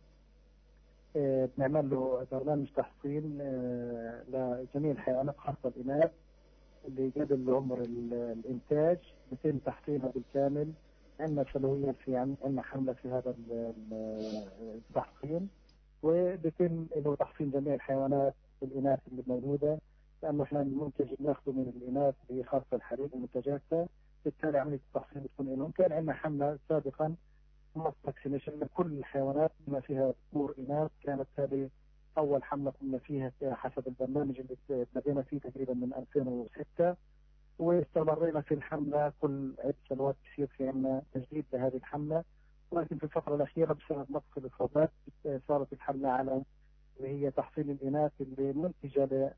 بنعمل له برنامج تحصين لجميع الحيوانات خاصة الإناث اللي قبل عمر الإنتاج، بيتم تحصينها بالكامل. عندنا سنويا في عندنا حملة في هذا التحصين، وبيتم له تحصين جميع الحيوانات الإناث اللي موجودة، لأنه احنا المنتج اللي ناخذه من الإناث اللي خاصة الحليب ومنتجاتها، بالتالي عملية التحصين بتكون لهم. كان عندنا حملة سابقا ماس فاكسينيشن لكل الحيوانات بما فيها ذكور إناث، كانت هذه أول حملة كنا فيها حسب البرنامج اللي بدينا فيه تقريبا من ألفين وستة، واستمرينا في الحملة كل عدة سنوات بصير في عندنا تجديد لهذه الحملة. ولكن في الفترة الأخيرة بسبب نقص الإصابات صارت الحملة على اللي هي تحصين الإناث اللي منتجة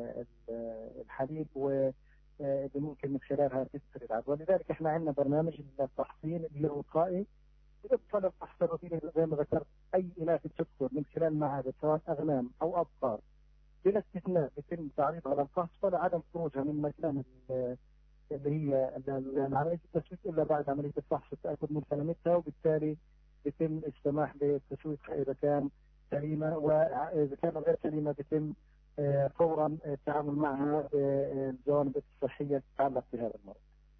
للحليب واللي ممكن من خلالها تكسر العدوى. لذلك احنا عندنا برنامج التحصين اللي هو وقائي، بالإضافة للفحص الروتيني زي ما ذكرت. أي إناث تدخل من خلال معابد سواء أغنام أو أبقار بلا استثناء يتم تعريضها للفحص ولا عدم خروجها من مكان اللي هي عملية التسويق إلا بعد عملية الفحص والتأكد من سلامتها، وبالتالي يتم السماح بالتسويق إذا كان سليمة، وإذا كان غير سليمة يتم فورا التعامل معها بالجوانب الصحية تتعلق بهذا المرض.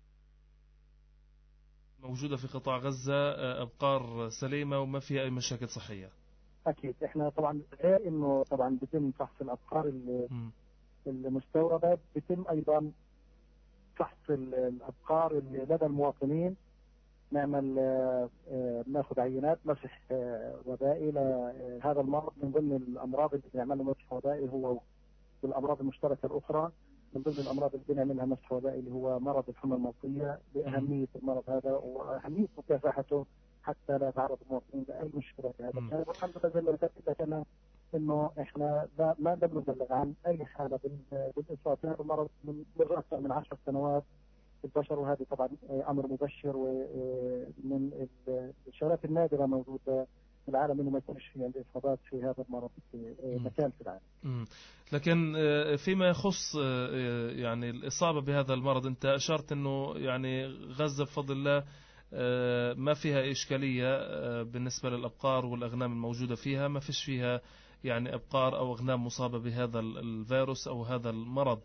موجودة في قطاع غزة أبقار سليمة وما فيها أي مشاكل صحية؟ أكيد. إحنا طبعا غير إنه طبعا بيتم فحص الأبقار المستوردة، بيتم أيضا فحص الأبقار اللي لدى المواطنين. نعمل ناخذ عينات مسح وبائي لهذا المرض. من ضمن الأمراض اللي بنعملها مسح وبائي هو والأمراض المشتركة الأخرى، من ضمن الأمراض اللي بنعملها مسح وبائي اللي هو مرض الحمى الملقية، لأهمية المرض هذا وأهمية مكافحته حتى لا يتعرض المواطنين لأي مشكلة في هذا الجانب. والحمد لله زي ما ذكرت لك إنه إحنا ما لم نبلغ عن أي حالة بالإصابة بهذا المرض من أكثر من عشر سنوات في البشر، وهذا طبعا أمر مبشر. ومن الشغلات النادرة موجودة في العالم انه ما يكونش في الاصابات في هذا المرض في مكان في العالم. مم. لكن فيما يخص يعني الإصابة بهذا المرض، أنت أشرت أنه يعني غزة بفضل الله ما فيها إشكالية بالنسبة للأبقار والأغنام الموجودة فيها، ما فيش فيها يعني أبقار أو أغنام مصابة بهذا الفيروس أو هذا المرض.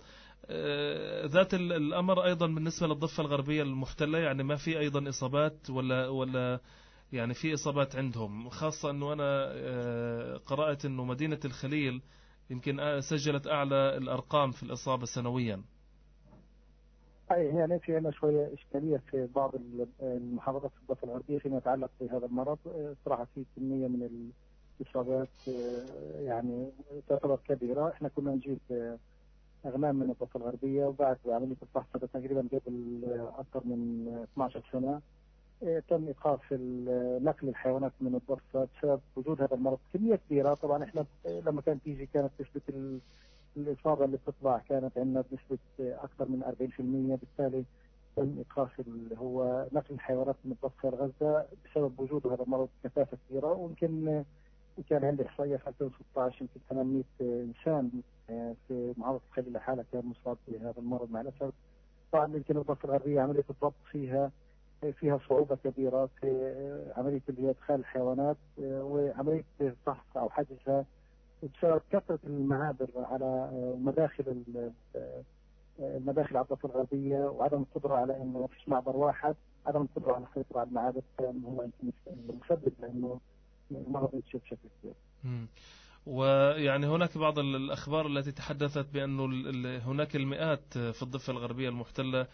ذات الأمر أيضا بالنسبة للضفة الغربية المحتلة، يعني ما في أيضا إصابات ولا ولا يعني في إصابات عندهم، خاصة أنه أنا قرأت أنه مدينة الخليل يمكن سجلت أعلى الأرقام في الإصابة سنويا. أي يعني في عندنا شوية إشكالية في بعض المحافظات في الضفة الغربية فيما يتعلق بهذا المرض. صراحة في كمية من الإصابات يعني تعتبر كبيرة. إحنا كنا نجيب أغنام من الضفة الغربية، وبعد عملية الفحص تقريبا قبل أكثر من اثني عشر سنة تم إيقاف نقل الحيوانات من الضفة بسبب وجود هذا المرض كمية كبيرة. طبعا إحنا لما كانت تيجي كانت نسبة الإصابة اللي بتطلع كانت عندنا بنسبة أكثر من أربعين بالمئة، بالتالي تم إيقاف اللي هو نقل الحيوانات من الضفة لغزة بسبب وجود هذا المرض كثافة كبيرة. ويمكن كان عندي إحصائية في ألفين وستة عشر يمكن ثمانمئة إنسان في محافظة الخليل لحالها كان مصاب بهذا المرض مع الأسف. طبعا يمكن الضفة الغربية عملية الضبط فيها فيها صعوبة كبيرة في عملية إدخال الحيوانات وعملية فحص أو حجزها بسبب كثرة المعابر على مداخل المداخل على الضفة الغربية، وعدم القدرة على إنه ما فيش معبر واحد، عدم القدرة على السيطرة على المعابر كان هو يمكن المسبب لأنه المرض ينتشر بشكل كبير. ويعني هناك بعض الأخبار التي تحدثت بأنه هناك المئات في الضفة الغربية المحتلة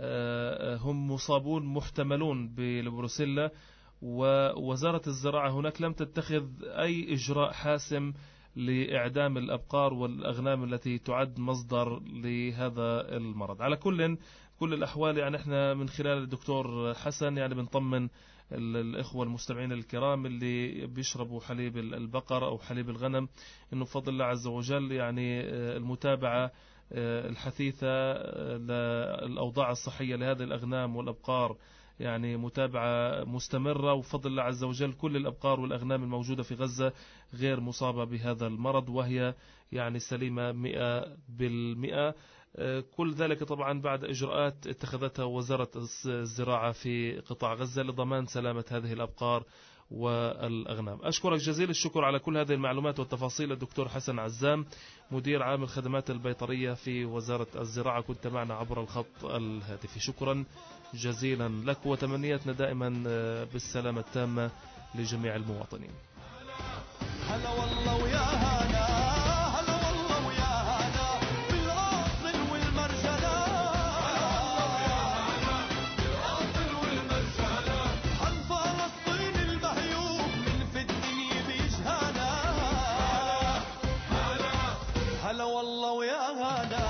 هم مصابون محتملون بالبروسيلا، ووزارة الزراعة هناك لم تتخذ أي إجراء حاسم لإعدام الأبقار والأغنام التي تعد مصدر لهذا المرض. على كل كل الأحوال يعني احنا من خلال الدكتور حسن يعني بنطمن الإخوة المستمعين الكرام اللي بيشربوا حليب البقر أو حليب الغنم إنه بفضل الله عز وجل يعني المتابعة الحثيثة للأوضاع الصحية لهذه الأغنام والأبقار يعني متابعة مستمرة، وفضل الله عز وجل كل الأبقار والأغنام الموجودة في غزة غير مصابة بهذا المرض وهي يعني سليمة مئة بالمئة. كل ذلك طبعا بعد إجراءات اتخذتها وزارة الزراعة في قطاع غزة لضمان سلامة هذه الأبقار والأغنام. أشكرك جزيل الشكر على كل هذه المعلومات والتفاصيل الدكتور حسن عزام، مدير عام الخدمات البيطرية في وزارة الزراعة، كنت معنا عبر الخط الهاتفي. شكرا جزيلا لك وتمنياتنا دائما بالسلامة التامة لجميع المواطنين. هلا والله ويا هلا، هلا والله ويا هلا بالأصل والمرجلة، بالأصل والمرجلة عن فلسطين المهيوب من في الدنيا بيجهانا. هلا هلا والله ويا هلا.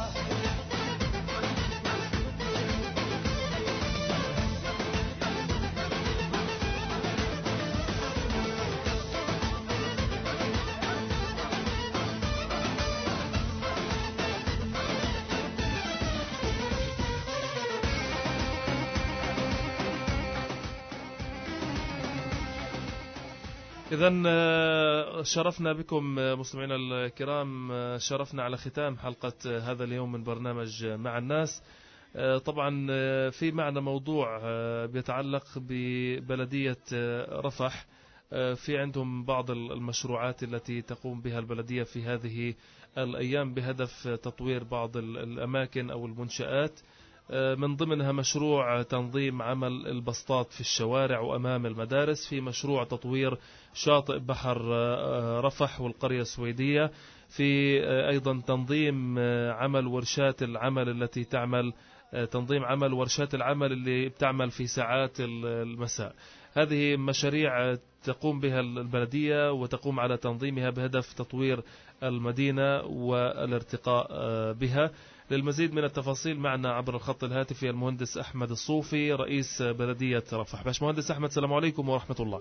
إذن شرفنا بكم مستمعينا الكرام، شرفنا على ختام حلقة هذا اليوم من برنامج مع الناس. طبعا في معنا موضوع بيتعلق ببلدية رفح، في عندهم بعض المشروعات التي تقوم بها البلدية في هذه الأيام بهدف تطوير بعض الأماكن أو المنشآت، من ضمنها مشروع تنظيم عمل البسطات في الشوارع وأمام المدارس، في مشروع تطوير شاطئ بحر رفح والقرية السويدية، في أيضا تنظيم عمل ورشات العمل التي تعمل تنظيم عمل ورشات العمل اللي بتعمل في ساعات المساء. هذه مشاريع تقوم بها البلدية وتقوم على تنظيمها بهدف تطوير المدينة والارتقاء بها. للمزيد من التفاصيل معنا عبر الخط الهاتفي المهندس أحمد الصوفي رئيس بلدية رفح. باش مهندس أحمد، السلام عليكم ورحمة الله.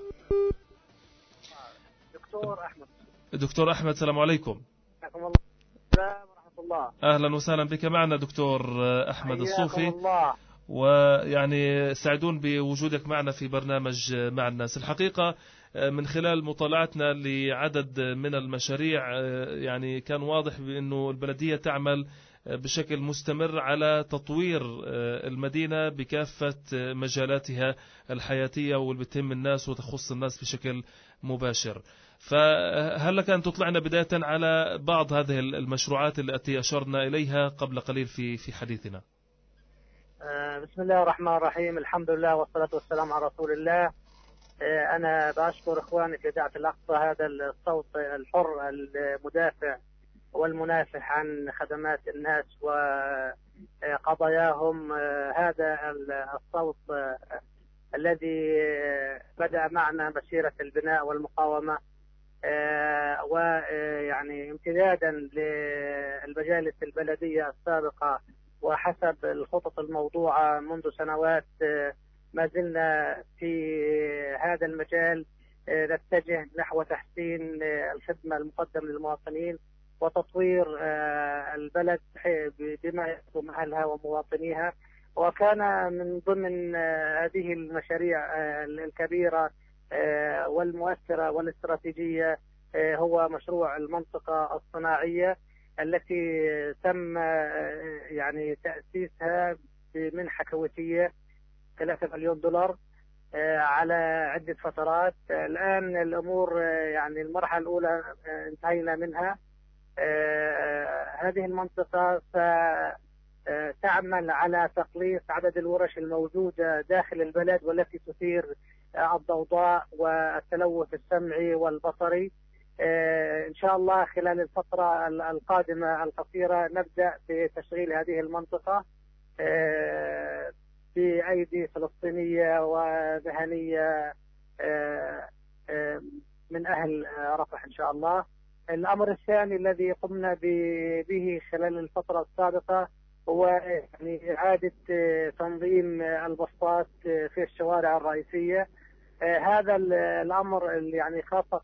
دكتور أحمد. دكتور أحمد السلام عليكم. السلام ورحمة الله. أهلا وسهلا بك معنا دكتور أحمد الصوفي، الله. ويعني سعدون بوجودك معنا في برنامج مع الناس. الحقيقة من خلال مطالعتنا لعدد من المشاريع يعني كان واضح بأنه البلدية تعمل بشكل مستمر على تطوير المدينة بكافة مجالاتها الحياتية واللي بتهم الناس وتخص الناس بشكل مباشر. فهل لك أن تطلعنا بداية على بعض هذه المشروعات التي أشرنا إليها قبل قليل في في حديثنا؟ بسم الله الرحمن الرحيم، الحمد لله والصلاة والسلام على رسول الله. أنا بأشكر إخواني في إذاعة الأقصى، هذا الصوت الحر المدافع والمنافح عن خدمات الناس وقضاياهم. هذا الصوت الذي بدأ معنا مسيرة البناء والمقاومة، ويعني امتدادا للمجالس البلدية السابقة وحسب الخطط الموضوعة منذ سنوات، ما زلنا في هذا المجال نتجه نحو تحسين الخدمة المقدمة للمواطنين وتطوير البلد بما يخدم أهلها ومواطنيها. وكان من ضمن هذه المشاريع الكبيرة والمؤثرة والاستراتيجية هو مشروع المنطقة الصناعية التي تم يعني تأسيسها بمنحة كويتية ثلاثة مليون دولار على عدة فترات. الآن الأمور يعني المرحلة الأولى انتهينا منها. هذه المنطقة ستعمل على تقليص عدد الورش الموجودة داخل البلد والتي تثير الضوضاء والتلوث السمعي والبصري. إن شاء الله خلال الفترة القادمة القصيرة نبدأ بتشغيل هذه المنطقة بأيدي فلسطينية ومهنية من أهل رفح إن شاء الله. الأمر الثاني الذي قمنا به خلال الفترة السابقة هو يعني إعادة تنظيم البسطات في الشوارع الرئيسية. هذا الأمر يعني خاصة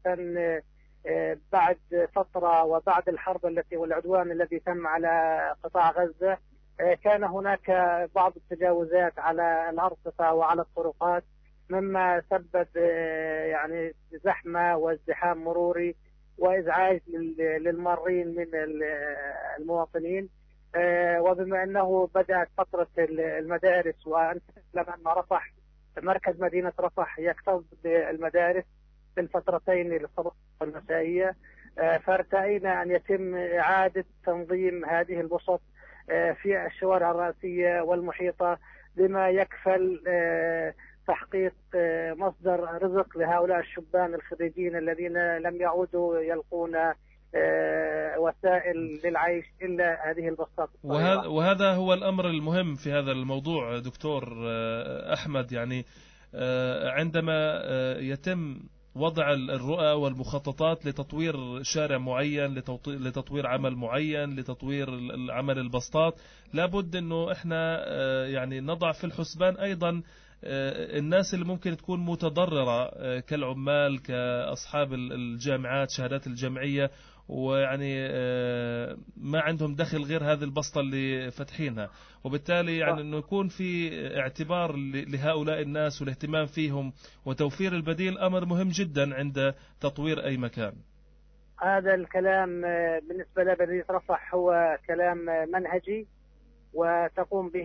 بعد فترة وبعد الحرب التي والعدوان الذي تم على قطاع غزة، كان هناك بعض التجاوزات على الأرصفة وعلى الطرقات مما سبب يعني زحمة وازدحام مروري وإزعاج للمارين من المواطنين. وبما أنه بدأت فترة المدارس، وأنت تعلم أن رفح مركز مدينة رفح يكتظ بالمدارس في الفترتين الصباح والمسائية، فارتأينا أن يتم إعادة تنظيم هذه البسط في الشوارع الرئيسية والمحيطة بما يكفل تحقيق مصدر رزق لهؤلاء الشبان الخريجين الذين لم يعودوا يلقون وسائل للعيش إلا هذه البسطات. وهذا, وهذا هو الأمر المهم في هذا الموضوع دكتور أحمد. يعني عندما يتم وضع الرؤى والمخططات لتطوير شارع معين، لتطوير عمل معين، لتطوير عمل البسطات، لابد أنه إحنا يعني نضع في الحسبان أيضا الناس اللي ممكن تكون متضررة كالعمال، كأصحاب الجامعات، شهادات الجمعية، ويعني ما عندهم دخل غير هذه البسطة اللي فتحينها. وبالتالي يعني أنه يكون في اعتبار لهؤلاء الناس والاهتمام فيهم وتوفير البديل أمر مهم جدا عند تطوير أي مكان. هذا الكلام بالنسبة لبلدية رفح هو كلام منهجي وتقوم به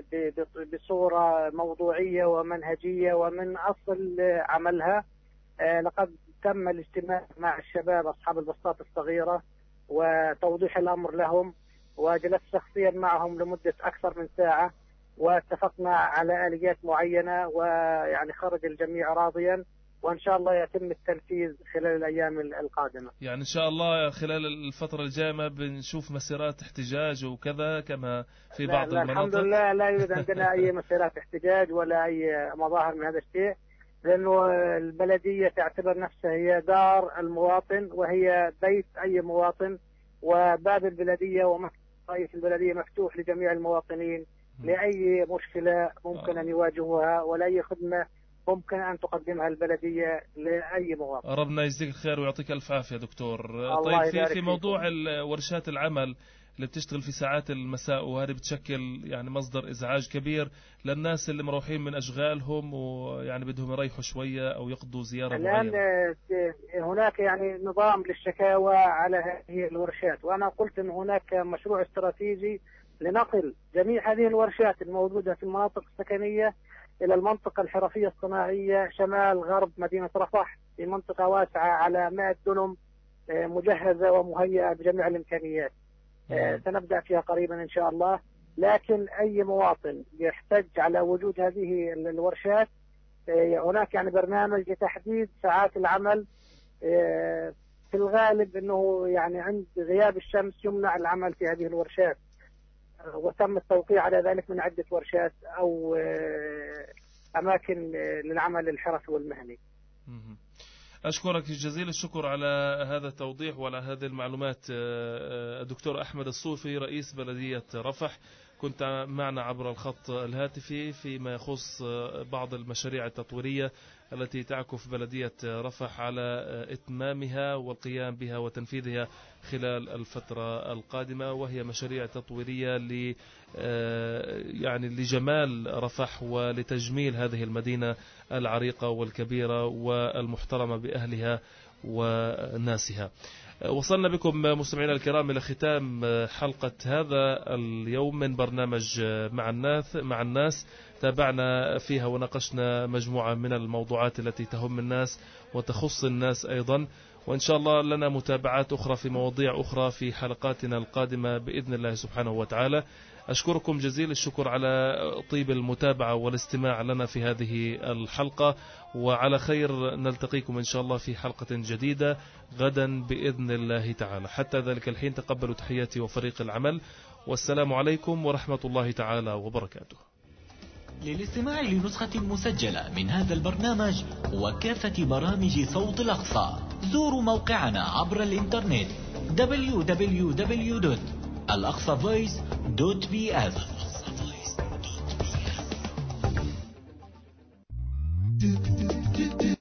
بصورة موضوعية ومنهجية ومن أصل عملها. لقد تم الاجتماع مع الشباب أصحاب البسطات الصغيرة وتوضيح الأمر لهم، وجلست شخصيا معهم لمدة أكثر من ساعة واتفقنا على آليات معينة، ويعني خرج الجميع راضيا، وإن شاء الله يتم التنفيذ خلال الأيام القادمة. يعني إن شاء الله خلال الفترة الجاية بنشوف مسيرات احتجاج وكذا كما في لا بعض لا المناطق. الحمد لله لا يوجد عندنا أي مسيرات احتجاج ولا أي مظاهر من هذا الشيء، لأنه البلدية تعتبر نفسها هي دار المواطن وهي بيت أي مواطن، وباب البلدية ورئيس البلدية مفتوح لجميع المواطنين لأي مشكلة ممكن أن يواجهوها ولا أي خدمة ممكن أن تقدمها البلدية لأي مواطن. ربنا يجزيك الخير ويعطيك ألف عافية دكتور. طيب في في موضوع ورشات العمل اللي بتشتغل في ساعات المساء، وهذه بتشكل يعني مصدر إزعاج كبير للناس اللي مروحين من أشغالهم ويعني بدهم يريحوا شوية أو يقضوا زيارة الآن معينة. هناك يعني نظام للشكاوى على هذه الورشات، وأنا قلت أن هناك مشروع استراتيجي لنقل جميع هذه الورشات الموجودة في المناطق السكنية إلى المنطقة الحرفية الصناعية شمال غرب مدينة رفح، في منطقة واسعة على مائة دنم مجهزة ومهيئة بجميع الإمكانيات. سنبدأ فيها قريبا إن شاء الله. لكن أي مواطن يحتج على وجود هذه الورشات، هناك يعني برنامج لتحديد ساعات العمل. في الغالب أنه يعني عند غياب الشمس يمنع العمل في هذه الورشات، وتم التوقيع على ذلك من عدة ورشات أو أماكن للعمل الحرفي والمهني. أشكرك جزيل الشكر على هذا التوضيح وعلى هذه المعلومات الدكتور أحمد الصوفي رئيس بلدية رفح. كنت معنا عبر الخط الهاتفي فيما يخص بعض المشاريع التطويرية التي تعكف بلدية رفح على إتمامها والقيام بها وتنفيذها خلال الفترة القادمة، وهي مشاريع تطويرية ل يعني لجمال رفح ولتجميل هذه المدينة العريقة والكبيرة والمحترمة بأهلها وناسها. وصلنا بكم مستمعينا الكرام إلى ختام حلقة هذا اليوم من برنامج مع الناس مع الناس تابعنا فيها وناقشنا مجموعة من الموضوعات التي تهم الناس وتخص الناس أيضا، وإن شاء الله لنا متابعات أخرى في مواضيع أخرى في حلقاتنا القادمة بإذن الله سبحانه وتعالى. أشكركم جزيل الشكر على طيب المتابعة والاستماع لنا في هذه الحلقة، وعلى خير نلتقيكم إن شاء الله في حلقة جديدة غدا بإذن الله تعالى. حتى ذلك الحين تقبلوا تحياتي وفريق العمل، والسلام عليكم ورحمة الله تعالى وبركاته. للاستماع لنسخة مسجلة من هذا البرنامج وكافة برامج صوت الأقصى زوروا موقعنا عبر الإنترنت دبليو دبليو دبليو دوت الأقصى فويس دوت بي إس.